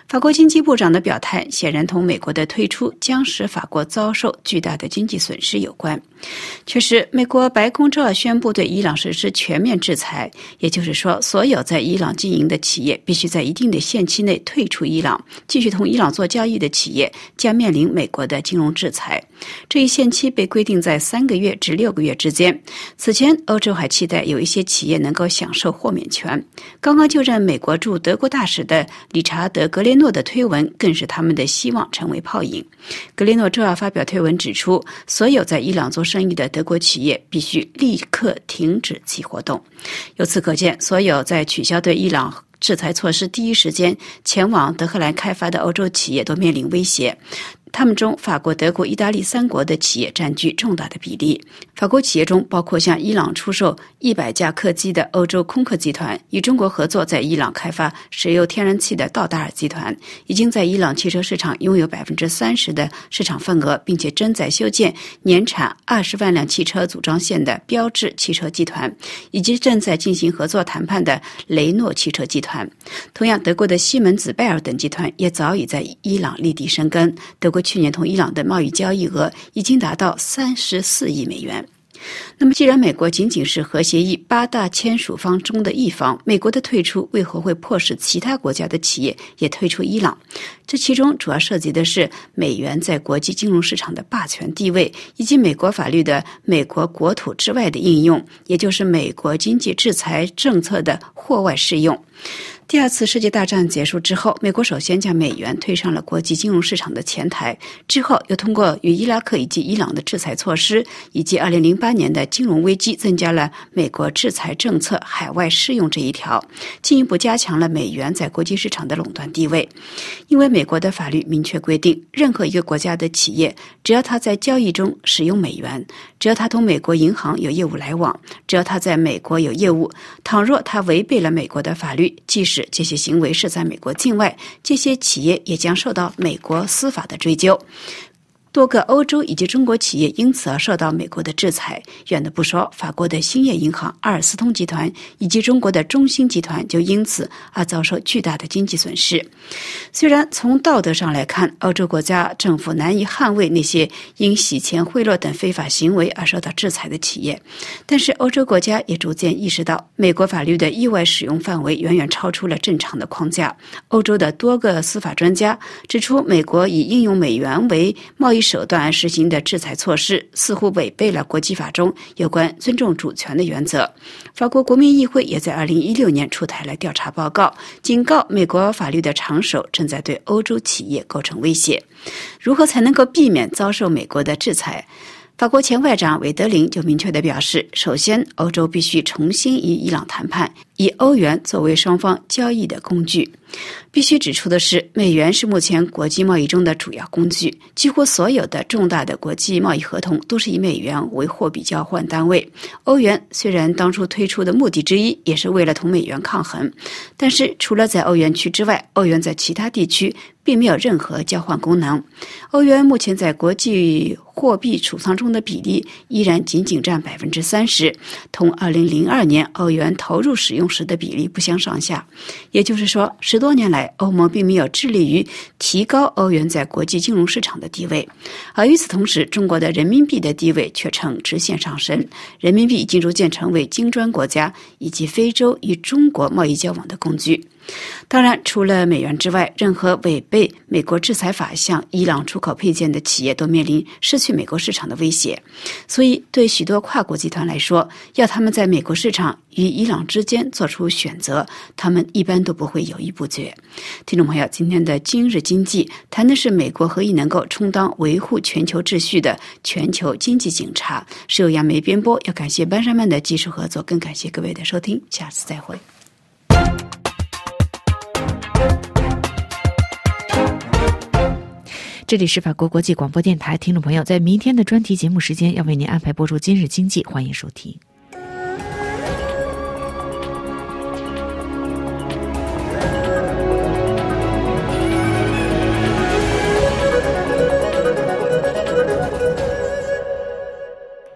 Speaker 4: 法国经济部长的表态显然同美国的退出将使法国遭受巨大的经济损失有关。确实，美国白宫周二宣布对伊朗实施全面制裁，也就是说，所有在伊朗经营的企业必须在一定的限期内退出伊朗，继续同伊朗做交易的企业将面临美国的金融制裁。这一限期被规定在三个月至六个月之间。此前，欧洲还期待有一些企业能够享受豁免权。刚刚就任美国驻德国大使的理查德·格雷诺的推文更是他们的希望成为泡影。格雷诺周二发表推文指出，所有在伊朗做生意的德国企业必须立刻停止其活动。由此可见，所有在取消对伊朗制裁措施第一时间前往德黑兰开发的欧洲企业都面临威胁。他们中，法国、德国、意大利三国的企业占据重大的比例。法国企业中包括向伊朗出售一百架客机的欧洲空客集团，与中国合作在伊朗开发石油天然气的道达尔集团，已经在伊朗汽车市场拥有百分之三十的市场份额，并且正在修建年产二十万辆汽车组装线的标致汽车集团，以及正在进行合作谈判的雷诺汽车集团。同样，德国的西门子、拜耳等集团也早已在伊朗立地生根。德国去年同伊朗的贸易交易额已经达到三十四亿美元。那么既然美国仅仅是核协议八大签署方中的一方，美国的退出为何会迫使其他国家的企业也退出伊朗？这其中主要涉及的是美元在国际金融市场的霸权地位，以及美国法律的美国国土之外的应用，也就是美国经济制裁政策的货外适用。第二次世界大战结束之后，美国首先将美元推上了国际金融市场的前台，之后又通过与伊拉克以及伊朗的制裁措施，以及二零零八年的金融危机，增加了美国制裁政策海外适用这一条，进一步加强了美元在国际市场的垄断地位。因为美国的法律明确规定，任何一个国家的企业，只要它在交易中使用美元，只要它同美国银行有业务来往，只要它在美国有业务，倘若它违背了美国的法律，即使这些行为是在美国境外，这些企业也将受到美国司法的追究。多个欧洲以及中国企业因此而受到美国的制裁，远的不说，法国的兴业银行、阿尔斯通集团以及中国的中兴集团就因此而遭受巨大的经济损失。虽然从道德上来看，欧洲国家政府难以捍卫那些因洗钱、贿赂等非法行为而受到制裁的企业，但是欧洲国家也逐渐意识到，美国法律的意外使用范围远远超出了正常的框架。欧洲的多个司法专家指出，美国以应用美元为贸易手段而实行的制裁措施似乎违背了国际法中有关尊重主权的原则。法国国民议会也在二零一六年出台了调查报告，警告美国法律的长手正在对欧洲企业构成威胁。如何才能够避免遭受美国的制裁？法国前外长韦德林就明确地表示，首先，欧洲必须重新与伊朗谈判，以欧元作为双方交易的工具。必须指出的是，美元是目前国际贸易中的主要工具，几乎所有的重大的国际贸易合同都是以美元为货币交换单位。欧元虽然当初推出的目的之一也是为了同美元抗衡，但是除了在欧元区之外，欧元在其他地区并没有任何交换功能。欧元目前在国际货币储藏中的比例依然仅仅占百分之三十，同二零零二年欧元投入使用时的比例不相上下。也就是说，十多年来，欧盟并没有致力于提高欧元在国际金融市场的地位，而与此同时，中国的人民币的地位却呈直线上升，人民币已经逐渐成为金砖国家以及非洲与中国贸易交往的工具。当然，除了美元之外，任何违背美国制裁法向伊朗出口配件的企业都面临失去美国市场的威胁。所以，对许多跨国集团来说，要他们在美国市场与伊朗之间做出选择，他们一般都不会犹豫不决。听众朋友，今天的今日经济谈的是美国何以能够充当维护全球秩序的全球经济警察，是由杨梅编播。要感谢班山曼的技术合作，更感谢各位的收听，下次再会。
Speaker 1: 这里是法国国际广播电台，听众朋友，在明天的专题节目时间要为您安排播出今日经济，欢迎收听。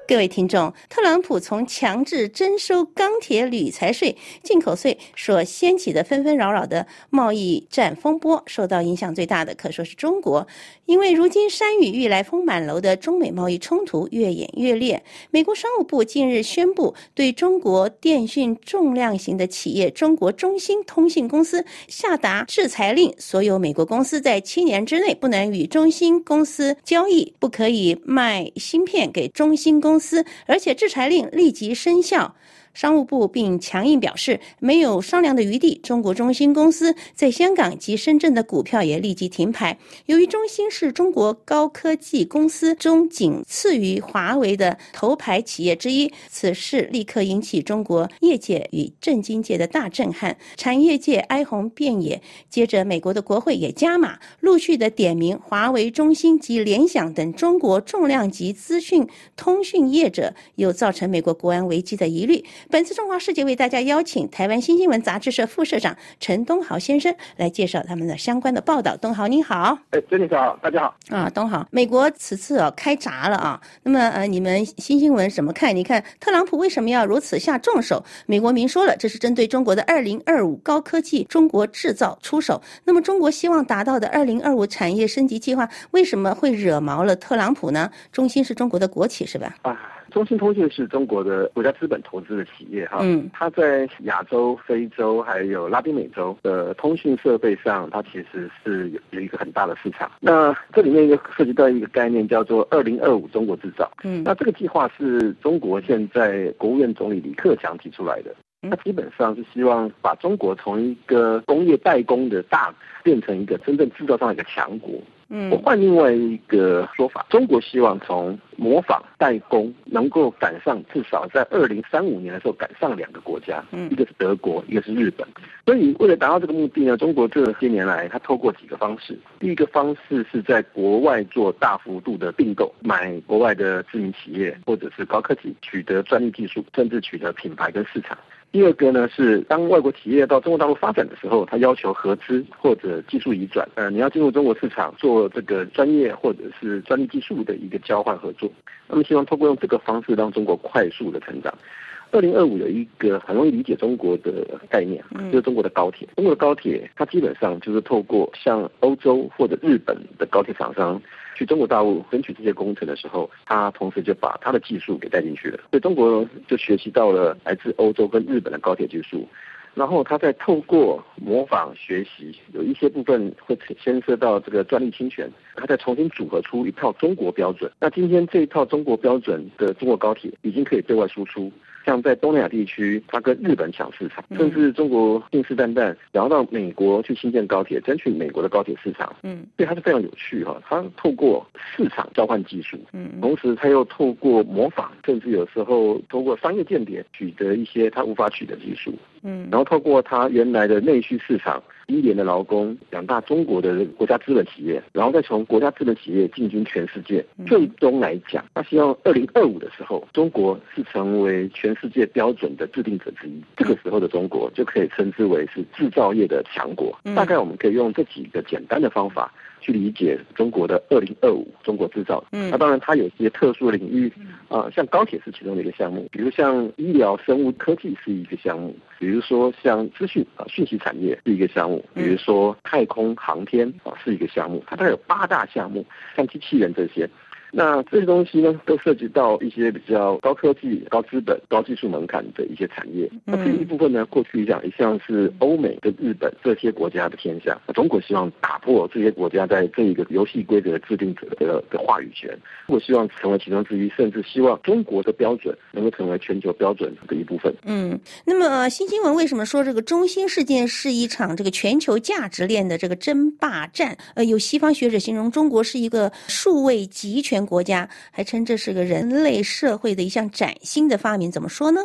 Speaker 7: 各位听众，特朗普从强制征收钢铁、铝材税、进口税所掀起的纷纷扰扰的贸易战风波，受到影响最大的可说是中国。因为如今山雨欲来风满楼的中美贸易冲突越演越烈，美国商务部近日宣布对中国电讯重量型的企业中国中兴通讯公司下达制裁令，所有美国公司在七年之内不能与中兴公司交易，不可以卖芯片给中兴公司，而且制裁令立即生效。商务部并强硬表示没有商量的余地，中国中兴公司在香港及深圳的股票也立即停牌。由于中兴是中国高科技公司中仅次于华为的头牌企业之一，此事立刻引起中国业界与政经界的大震撼，产业界哀鸿遍野。接着美国的国会也加码，陆续的点名华为、中兴及联想等中国重量级资讯通讯业者，又造成美国国安危机的疑虑。本次中华世界为大家邀请台湾新新闻杂志社副社长陈东豪先生来介绍他们的相关的报道。东豪你好。
Speaker 8: 哎，珍妮好，大家好。
Speaker 7: 啊，东豪，美国此次啊开闸了啊，那么呃，你们新新闻怎么看？你看特朗普为什么要如此下重手？美国明说了，这是针对中国的二零二五高科技中国制造出手。那么中国希望达到的二零二五产业升级计划，为什么会惹毛了特朗普呢？中兴是中国的国企是吧？
Speaker 8: 啊。中兴通讯是中国的国家资本投资的企业哈，嗯，它在亚洲、非洲还有拉丁美洲的通讯设备上，它其实是有一个很大的市场。那这里面又涉及到一个概念叫做二零二五中国制造，嗯，那这个计划是中国现在国务院总理李克强提出来的。它基本上是希望把中国从一个工业代工的大变成一个真正制造上的一个强国。嗯，我换另外一个说法，中国希望从模仿代工能够赶上，至少在二零三五年的时候赶上两个国家，嗯，一个是德国，一个是日本。所以为了达到这个目的呢，中国这些年来它透过几个方式。第一个方式是在国外做大幅度的并购，买国外的知名企业或者是高科技，取得专利技术，甚至取得品牌跟市场。第二个呢是当外国企业到中国大陆发展的时候，他要求合资或者技术移转，呃，你要进入中国市场做这个专业或者是专利技术的一个交换合作。那么希望通过用这个方式让中国快速的成长。二零二五有一个很容易理解中国的概念，就是中国的高铁。中国的高铁它基本上就是透过像欧洲或者日本的高铁厂商去中国大陆争取这些工程的时候，他同时就把他的技术给带进去了，所以中国就学习到了来自欧洲跟日本的高铁技术，然后他再透过模仿学习，有一些部分会牵涉到这个专利侵权，他再重新组合出一套中国标准。那今天这一套中国标准的中国高铁已经可以对外输出，像在东南亚地区，它跟日本抢市场，甚至中国信誓旦旦想要到美国去新建高铁，争取美国的高铁市场。嗯，所以它是非常有趣哈。它透过市场交换技术，嗯，同时它又透过模仿，甚至有时候透过商业间谍取得一些它无法取得技术。嗯，然后透过它原来的内需市场，低廉的劳工，两大中国的国家资本企业，然后再从国家资本企业进军全世界。最终来讲，他希望二零二五的时候，中国是成为全世界标准的制定者之一。这个时候的中国就可以称之为是制造业的强国。大概我们可以用这几个简单的方法去理解中国的二零二五中国制造。嗯，那当然它有一些特殊的领域，啊、呃，像高铁是其中的一个项目，比如像医疗生物科技是一个项目，比如说像资讯啊讯息产业是一个项目，比如说太空航天啊是一个项目，它大概有八大项目，像机器人这些。那这些东西呢，都涉及到一些比较高科技、高资本、高技术门槛的一些产业。那这一部分呢，过去讲一向是欧美跟日本这些国家的天下。中国希望打破这些国家在这一个游戏规则制定者的的话语权，中国希望成为其中之一，甚至希望中国的标准能够成为全球标准的一部分。
Speaker 7: 嗯，那么、呃、新新闻为什么说这个中兴事件是一场这个全球价值链的这个争霸战？呃，有西方学者形容中国是一个数位集权国家，还称这是个人类社会的一项崭新的发明，怎么说呢？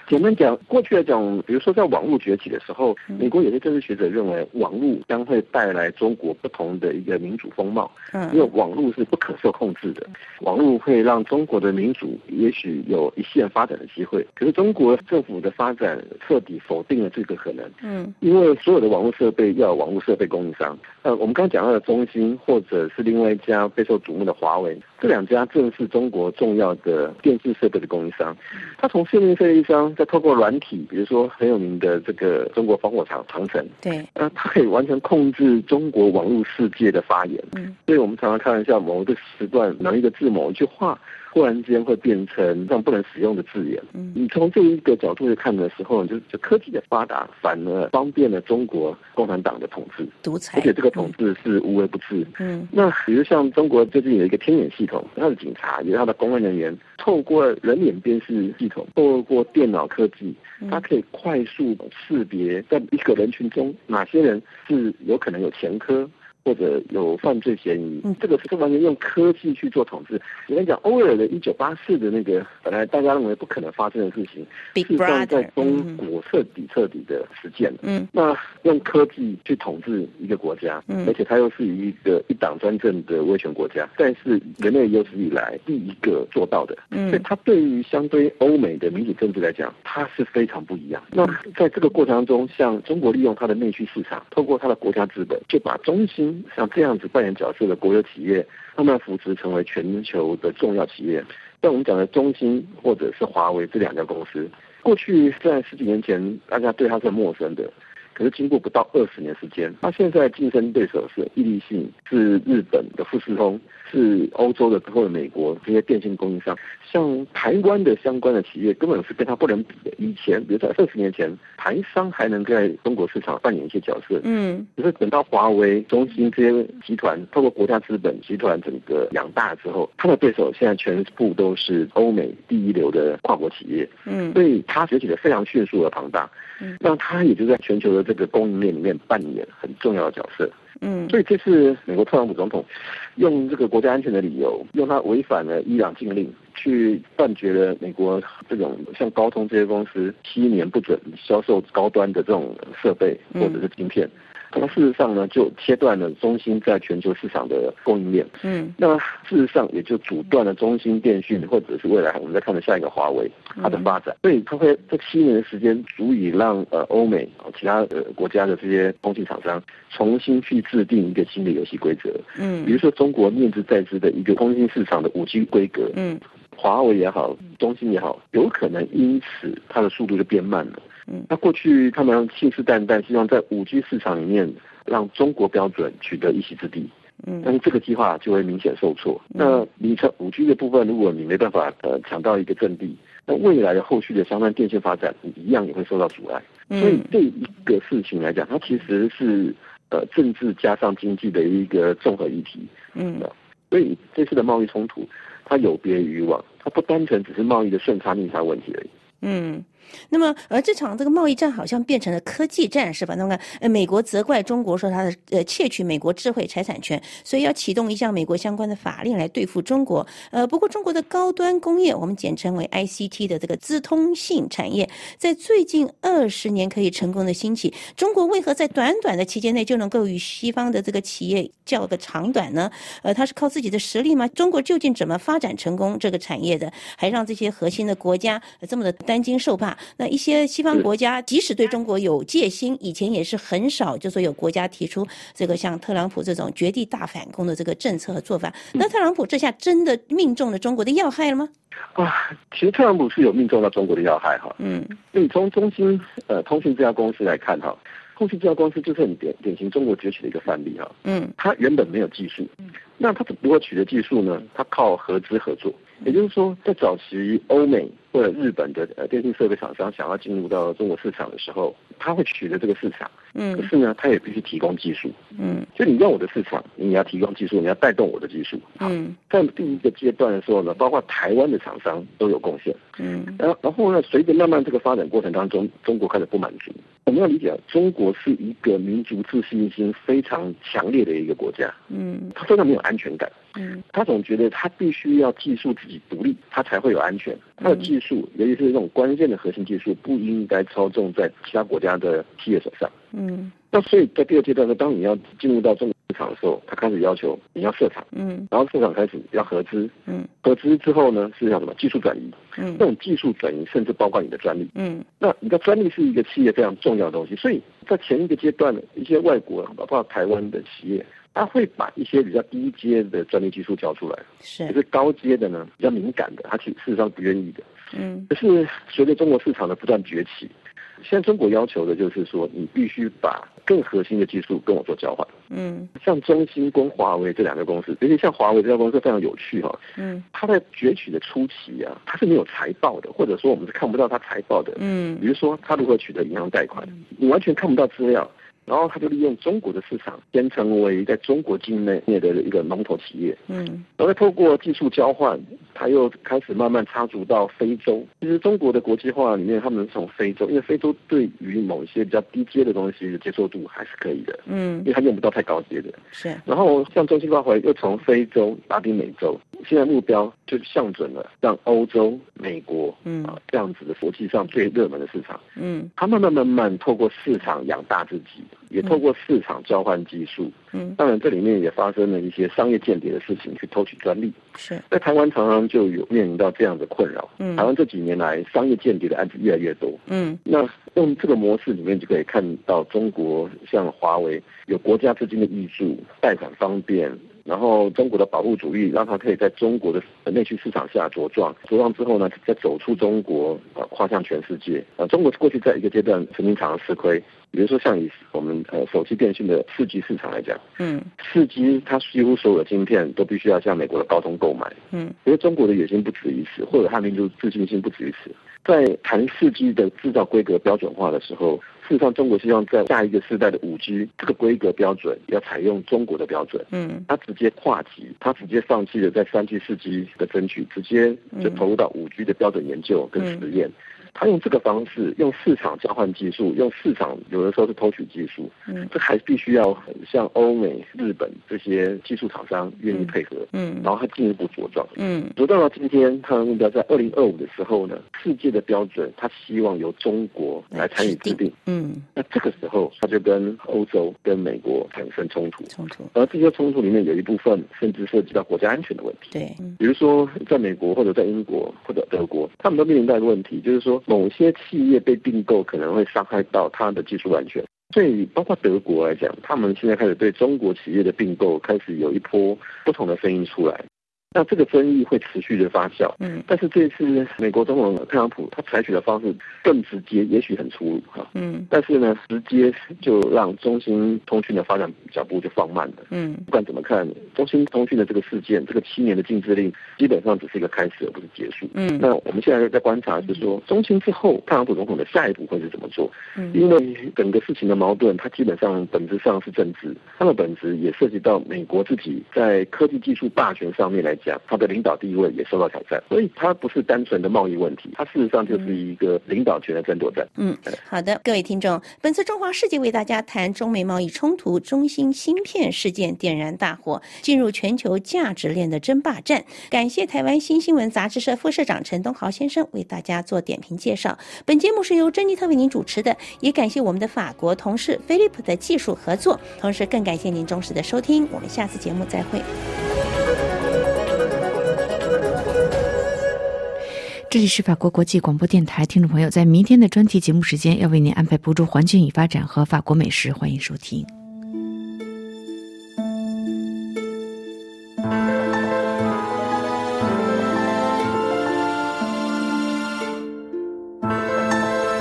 Speaker 8: 简单讲，过去来讲，比如说在网络崛起的时候，美国有些政治学者认为网络将会带来中国不同的一个民主风貌，嗯，因为网络是不可受控制的，网络会让中国的民主也许有一线发展的机会。可是中国政府的发展彻底否定了这个可能，嗯，因为所有的网络设备要有网络设备供应商。呃，我们刚刚讲到的中兴，或者是另外一家备受瞩目的华为，这两家正是中国重要的电信设备的供应商。它从市面设备商，再透过软体，比如说很有名的这个中国防火墙长城，对，呃，它可以完全控制中国网络世界的发言。嗯，所以我们常常开玩笑，某一个时段某一个字某一句话，忽然间会变成让不能使用的字眼。嗯，你从这一个角度去看的时候，就就科技的发达反而方便了中国共产党的统治，独裁，而且这个统治是无微不至。嗯，那比如像中国最近有一个天眼系统，它的警察也有它的公安人员，透过人脸辨识系统，透过电脑科技，它可以快速识别在一个人群中哪些人是有可能有前科或者有犯罪嫌疑，嗯，这个是完全用科技去做统治。我跟你讲，欧尔的一九八四的那个本来大家认为不可能发生的事情，事实上在中国彻底彻底的实践了。嗯，那用科技去统治一个国家，嗯，而且它又是一个一党专政的威权国家，但是人类有史以来第一个做到的，嗯，所以它对于相对欧美的民主政治来讲，它是非常不一样。那在这个过程当中，像中国利用它的内需市场，透过它的国家资本，就把中兴像这样子扮演角色的国有企业，慢慢扶持成为全球的重要企业。像我们讲的中兴或者是华为这两家公司，过去在十几年前大家对它是陌生的，可是经过不到二十年时间，它现在竞争对手是易利信，是日本的富士通，是欧洲的或者美国这些电信供应商。像台湾的相关的企业根本是跟它不能比的。以前比如在二十年前，台商还能在中国市场扮演一些角色，嗯，可是等到华为、中兴这些集团透过国家资本集团整个养大之后，它的对手现在全部都是欧美第一流的跨国企业，嗯，所以它崛起的非常迅速而庞大，嗯，那它也就在全球的这个供应链里面扮演很重要的角色。嗯，所以这次美国特朗普总统用这个国家安全的理由，用他违反了伊朗禁令，去断绝了美国这种像高通这些公司七年不准销售高端的这种设备或者是晶片。那事实上呢，就切断了中兴在全球市场的供应链。嗯，那事实上也就阻断了中兴电讯或者是未来我们再看的下一个华为它的发展。所以它会这七年的时间，足以让呃欧美其他呃国家的这些通信厂商重新去制定一个新的游戏规则。嗯，比如说中国念兹在兹的一个通信市场的五 G 规格。嗯。华为也好，中兴也好，有可能因此它的速度就变慢了。嗯，那过去他们信誓旦旦希望在五 G 市场里面让中国标准取得一席之地。嗯，但是这个计划就会明显受挫。嗯，那你从五 G 的部分，如果你没办法呃抢到一个阵地，那未来的后续的相关电信发展，你一样也会受到阻碍。嗯，所以这一个事情来讲，它其实是呃政治加上经济的一个综合议题。嗯，所以这次的贸易冲突，它有别于以往，它不单纯只是贸易的顺差逆差问题而已。
Speaker 7: 嗯，那么呃，这场这个贸易战好像变成了科技战，是吧？那么呃，美国责怪中国说它的呃窃取美国智慧财产权，所以要启动一项美国相关的法令来对付中国。呃，不过中国的高端工业，我们简称为 I C T 的这个资通信产业，在最近二十年可以成功的兴起，中国为何在短短的期间内就能够与西方的这个企业较个长短呢？呃，它是靠自己的实力吗？中国究竟怎么发展成功这个产业的，还让这些核心的国家这么的担惊受怕？那一些西方国家即使对中国有戒心，以前也是很少就说有国家提出这个像特朗普这种绝地大反攻的这个政策和做法。那特朗普这下真的命中了中国的要害了吗？
Speaker 8: 啊，其实特朗普是有命中到中国的要害哈。嗯，所以从中兴呃通讯这家公司来看哈，通讯这家公司就是很典典型中国崛起的一个范例哈。嗯，它原本没有技术，那它如何取得技术呢？它靠合资合作。也就是说，在早期欧美或者日本的呃电信设备厂商想要进入到中国市场的时候，他会取得这个市场，
Speaker 7: 嗯，
Speaker 8: 可是呢，它也必须提供技术，
Speaker 7: 嗯，
Speaker 8: 就你要我的市场，你要提供技术，你要带动我的技术，
Speaker 7: 嗯，
Speaker 8: 在第一个阶段的时候呢，包括台湾的厂商都有贡献，
Speaker 7: 嗯，
Speaker 8: 然后然后呢，随着慢慢这个发展过程当中，中国开始不满足。我们要理解，中国是一个民族自信心非常强烈的一个国家，
Speaker 7: 嗯，
Speaker 8: 他非常没有安全感，
Speaker 7: 嗯，
Speaker 8: 他总觉得他必须要技术自己独立，他才会有安全。他的技术，尤其是这种关键的核心技术，不应该操纵在其他国家的企业手上。
Speaker 7: 嗯，
Speaker 8: 那所以在第二阶段呢，当你要进入到中国市场的时候，他开始要求你要设厂，
Speaker 7: 嗯，
Speaker 8: 然后市场开始要合资，
Speaker 7: 嗯，
Speaker 8: 合资之后呢是要什么技术转移，
Speaker 7: 嗯，
Speaker 8: 这种技术转移甚至包括你的专利，
Speaker 7: 嗯，
Speaker 8: 那你的专利是一个企业非常重要的东西，所以在前一个阶段呢，一些外国包括台湾的企业，他会把一些比较低阶的专利技术交出来，
Speaker 7: 是，
Speaker 8: 可是高阶的呢比较敏感的，他其实事实上不愿意的，
Speaker 7: 嗯，
Speaker 8: 可是随着中国市场的不断崛起，现在中国要求的就是说，你必须把更核心的技术跟我做交换。
Speaker 7: 嗯，
Speaker 8: 像中兴跟华为这两个公司，尤其像华为这家公司非常有趣哈。
Speaker 7: 嗯，
Speaker 8: 它在崛起的初期啊，它是没有财报的，或者说我们是看不到它财报的。
Speaker 7: 嗯，
Speaker 8: 比如说它如何取得银行贷款，你完全看不到资料。然后他就利用中国的市场，先成为在中国境内的一个龙头企业。
Speaker 7: 嗯，
Speaker 8: 然后再透过技术交换，他又开始慢慢插足到非洲。其实中国的国际化里面，他们从非洲，因为非洲对于某一些比较低阶的东西的接受度还是可以的。
Speaker 7: 嗯，
Speaker 8: 因为它用不到太高阶的。
Speaker 7: 是。
Speaker 8: 然后像中兴华为又从非洲、拉丁美洲，现在目标就向准了让欧洲、美国，
Speaker 7: 嗯
Speaker 8: 啊这样子的国际上最热门的市场。
Speaker 7: 嗯，
Speaker 8: 它慢慢慢慢透过市场养大自己。也透过市场交换技术，
Speaker 7: 嗯，
Speaker 8: 当然这里面也发生了一些商业间谍的事情，去偷取专利。
Speaker 7: 是
Speaker 8: 在台湾常常就有面临到这样的困扰。
Speaker 7: 嗯，
Speaker 8: 台湾这几年来商业间谍的案子越来越多。
Speaker 7: 嗯，
Speaker 8: 那用这个模式里面就可以看到，中国像华为有国家资金的挹注，贷款方便。然后中国的保护主义让它可以在中国的内需市场下茁壮，茁壮之后呢，再走出中国，呃，跨向全世界。呃，中国过去在一个阶段曾经常常吃亏，比如说像以我们呃手机电信的四 G 市场来讲，
Speaker 7: 嗯，
Speaker 8: 四 G 它几乎所有的晶片都必须要向美国的高通购买，
Speaker 7: 嗯，
Speaker 8: 因为中国的野心不止于此，或者它民族自信心不止于此。在谈四 G 的制造规格标准化的时候，事实上中国希望在下一个世代的五 G 这个规格标准要采用中国的标准，
Speaker 7: 嗯，
Speaker 8: 它直接跨级，它直接放弃了在三 G、四 G 的争取，直接就投入到五 G 的标准研究跟实验。他用这个方式，用市场交换技术，用市场有的时候是偷取技术，嗯，这还必须要像欧美、日本这些技术厂商愿意配合，嗯，然后他进一步茁壮，嗯，茁壮到今天，他的目标在二零二五的时候呢，世界的标准他希望由中国来参与制定，嗯，那这个时候他就跟欧洲、跟美国产生冲突，
Speaker 7: 冲突，
Speaker 8: 而这些冲突里面有一部分甚至涉及到国家安全的问题，
Speaker 7: 对，
Speaker 8: 比如说在美国或者在英国或者德国，他们都面临到一个问题，就是说。某些企业被并购可能会伤害到它的技术安全，所以包括德国来讲，他们现在开始对中国企业的并购开始有一波不同的声音出来。那这个争议会持续的发酵，嗯，但是这次美国总统特朗普他采取的方式更直接，也许很粗鲁哈，嗯，但是呢，直接就让中兴通讯的发展脚步就放慢了，嗯，不管怎么看，中兴通讯的这个事件，这个七年的禁制令，基本上只是一个开始，而不是结束，嗯，那我们现在在观察，就是说中兴之后，特朗普总统的下一步会是怎么做？嗯，因为整个事情的矛盾，它基本上本质上是政治，它的本质也涉及到美国自己在科技技术霸权上面来讲，它的领导地位也受到挑战，所以它不是单纯的贸易问题，它事实上就是一个领导权的争夺战。
Speaker 7: 嗯，好的，各位听众，本次中华世界为大家谈中美贸易冲突，中兴芯片事件点燃大火，进入全球价值链的争霸战。感谢台湾新新闻杂志社副社长陈东豪先生为大家做点评介绍。本节目是由珍妮特为您主持的，也感谢我们的法国同事菲利普的技术合作，同时更感谢您忠实的收听，我们下次节目再会。
Speaker 1: 这里是法国国际广播电台，听众朋友，在明天的专题节目时间要为您安排播出环境与发展和法国美食，欢迎收听。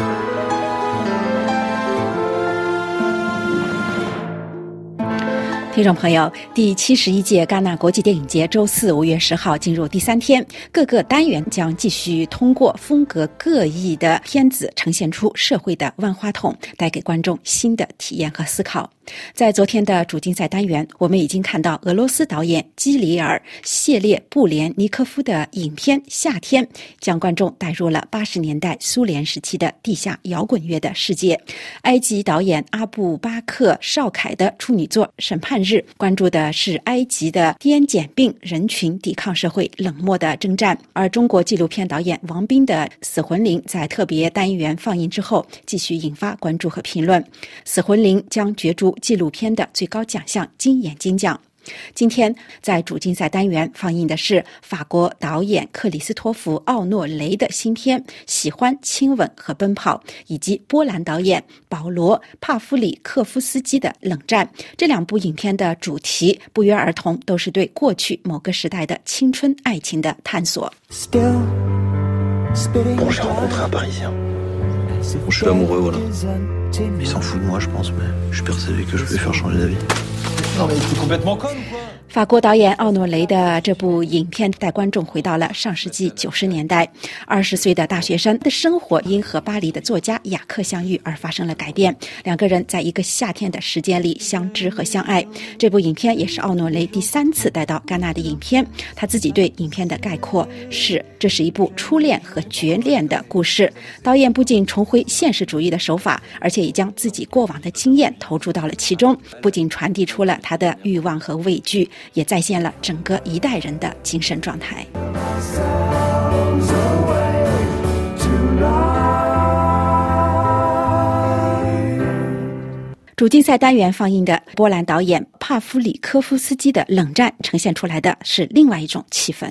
Speaker 1: 听
Speaker 9: 听众朋友，第七十一届戛纳国际电影节周四五月十号进入第三天，各个单元将继续通过风格各异的片子呈现出社会的万花筒，带给观众新的体验和思考。在昨天的主竞赛单元，我们已经看到俄罗斯导演基里尔·谢列布连尼科夫的影片《夏天》，将观众带入了八十年代苏联时期的地下摇滚乐的世界。埃及导演阿布巴克·绍凯的处女作《审判日》，关注的是埃及的癫痫病人群抵抗社会冷漠的征战。而中国纪录片导演王斌的《死魂灵》在特别单元放映之后，继续引发关注和评论。《死魂灵》将角逐纪录片的最高奖项金眼金奖。今天在主竞赛单元放映的是法国导演克里斯托弗·奥诺雷的新片《喜欢亲吻和奔跑》，以及波兰导演保罗·帕夫里克夫斯基的《冷战》。这两部影片的主题不约而同，都是对过去某个时代的青春爱情的探索。
Speaker 10: Bon, j'ai rencontré un Parisien. Bon, je suis amoureux, voilà. Il s'en fout de moi, je pense, mais je suis persuadé que je vais lui faire changer d'avis. Non mais t'es complètement con ou quoi？
Speaker 9: 法国导演奥诺雷的这部影片带观众回到了上世纪九十年代，二十岁的大学生的生活因和巴黎的作家雅克相遇而发生了改变，两个人在一个夏天的时间里相知和相爱。这部影片也是奥诺雷第三次带到戛纳的影片，他自己对影片的概括是：这是一部初恋和决恋的故事。导演不仅重回现实主义的手法，而且也将自己过往的经验投注到了其中，不仅传递出了他的欲望和畏惧，也再现了整个一代人的精神状态。主竞赛单元放映的波兰导演帕夫里科夫斯基的《冷战》呈现出来的是另外一种气氛。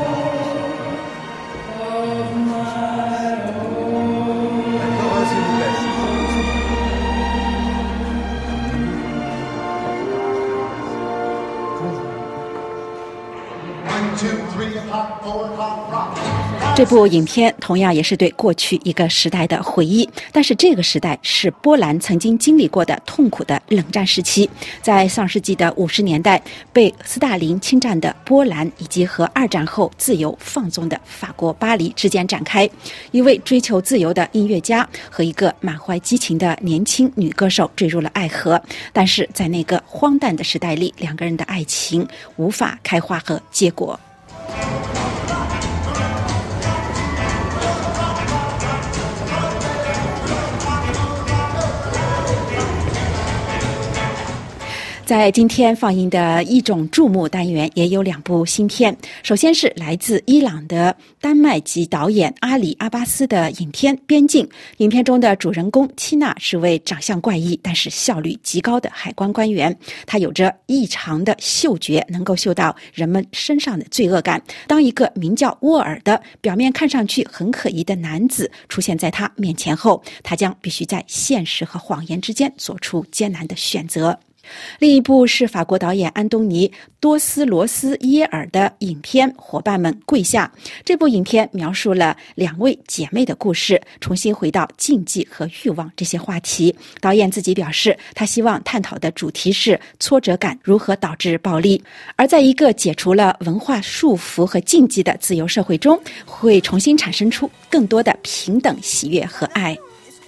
Speaker 9: 这部影片同样也是对过去一个时代的回忆，但是这个时代是波兰曾经经历过的痛苦的冷战时期。在上世纪的五十年代，被斯大林侵占的波兰以及和二战后自由放纵的法国巴黎之间展开。一位追求自由的音乐家和一个满怀激情的年轻女歌手坠入了爱河，但是在那个荒诞的时代里，两个人的爱情无法开花和结果。在今天放映的一种注目单元也有两部新片，首先是来自伊朗的丹麦籍导演阿里阿巴斯的影片《边境》。影片中的主人公缇娜是位长相怪异但是效率极高的海关官员，她有着异常的嗅觉，能够嗅到人们身上的罪恶感。当一个名叫沃尔的表面看上去很可疑的男子出现在她面前后，她将必须在现实和谎言之间做出艰难的选择。另一部是法国导演安东尼·多斯罗斯耶尔的影片《伙伴们跪下》。这部影片描述了两位姐妹的故事，重新回到禁忌和欲望这些话题。导演自己表示，他希望探讨的主题是挫折感如何导致暴力，而在一个解除了文化束缚和禁忌的自由社会中，会重新产生出更多的平等、喜悦和爱。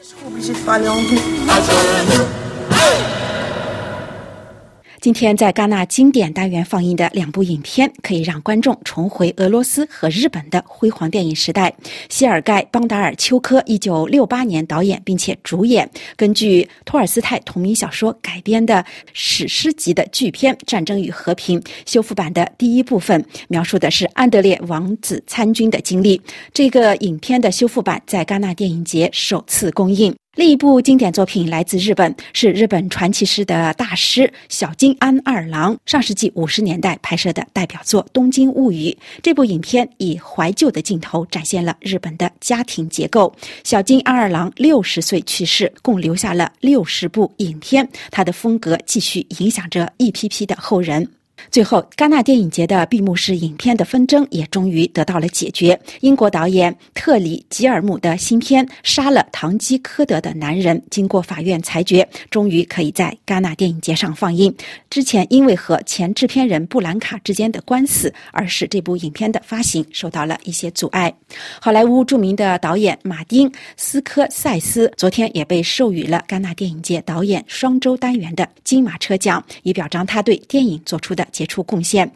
Speaker 9: 今天在戛纳经典单元放映的两部影片，可以让观众重回俄罗斯和日本的辉煌电影时代。谢尔盖·邦达尔丘科一九六八年导演并且主演，根据托尔斯泰同名小说改编的史诗级的巨片《战争与和平》修复版的第一部分，描述的是安德烈王子参军的经历。这个影片的修复版在戛纳电影节首次公映。另一部经典作品来自日本，是日本传奇诗的大师小津安二郎上世纪五十年代拍摄的代表作《东京物语》。这部影片以怀旧的镜头展现了日本的家庭结构。小津安二郎六十岁去世，共留下了六十部影片，他的风格继续影响着一批批的后人。 最后，戛纳电影节的闭幕式影片的纷争也终于得到了解决。英国导演特里·吉尔姆的新片《杀了堂吉诃德的男人》经过法院裁决，终于可以在戛纳电影节上放映。之前因为和前制片人布兰卡之间的官司，而使这部影片的发行受到了一些阻碍。好莱坞著名的导演马丁·斯科塞斯昨天也被授予了戛纳电影节导演双周单元的金马车奖，以表彰他对电影做出的杰出贡献。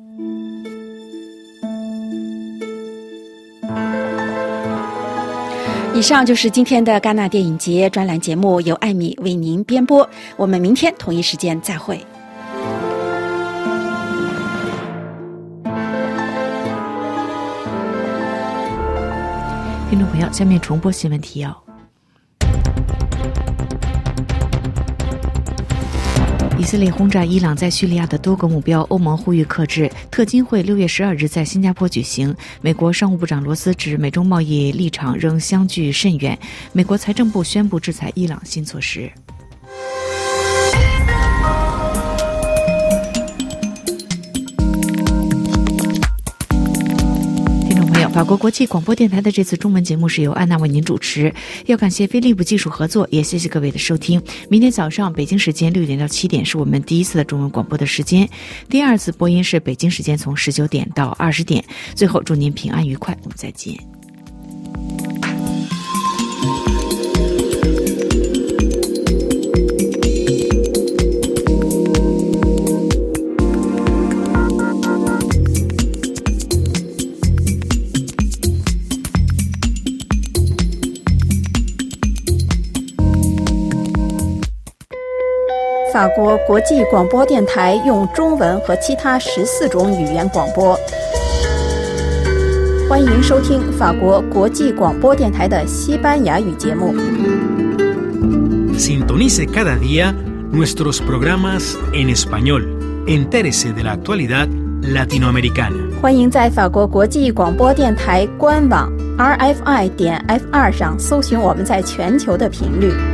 Speaker 9: 以上就是今天的戛纳电影节专栏节目，由艾米为您编播。我们明天同一时间再会。
Speaker 1: 听众朋友，下面重播新闻提要。以色列轰炸伊朗在叙利亚的多个目标，欧盟呼吁克制。特金会六月十二日在新加坡举行。美国商务部长罗斯指美中贸易立场仍相距甚远。美国财政部宣布制裁伊朗新措施。法国国际广播电台的这次中文节目是由安娜为您主持，要感谢飞利浦技术合作，也谢谢各位的收听。明天早上北京时间六点到七点是我们第一次的中文广播的时间，第二次播音是北京时间从十九点到二十点。最后祝您平安愉快，我们再见。
Speaker 11: 法国国际广播电台用中文和其他十四种语言广播。欢迎收听法国国际广播电台的西班牙语节目。
Speaker 12: Sintonice cada día nuestros programas en español. Entérese de la actualidad latinoamericana.
Speaker 11: 欢迎在法国国际广播电台官网 R F I 点 F 二 上搜寻我们在全球的频率。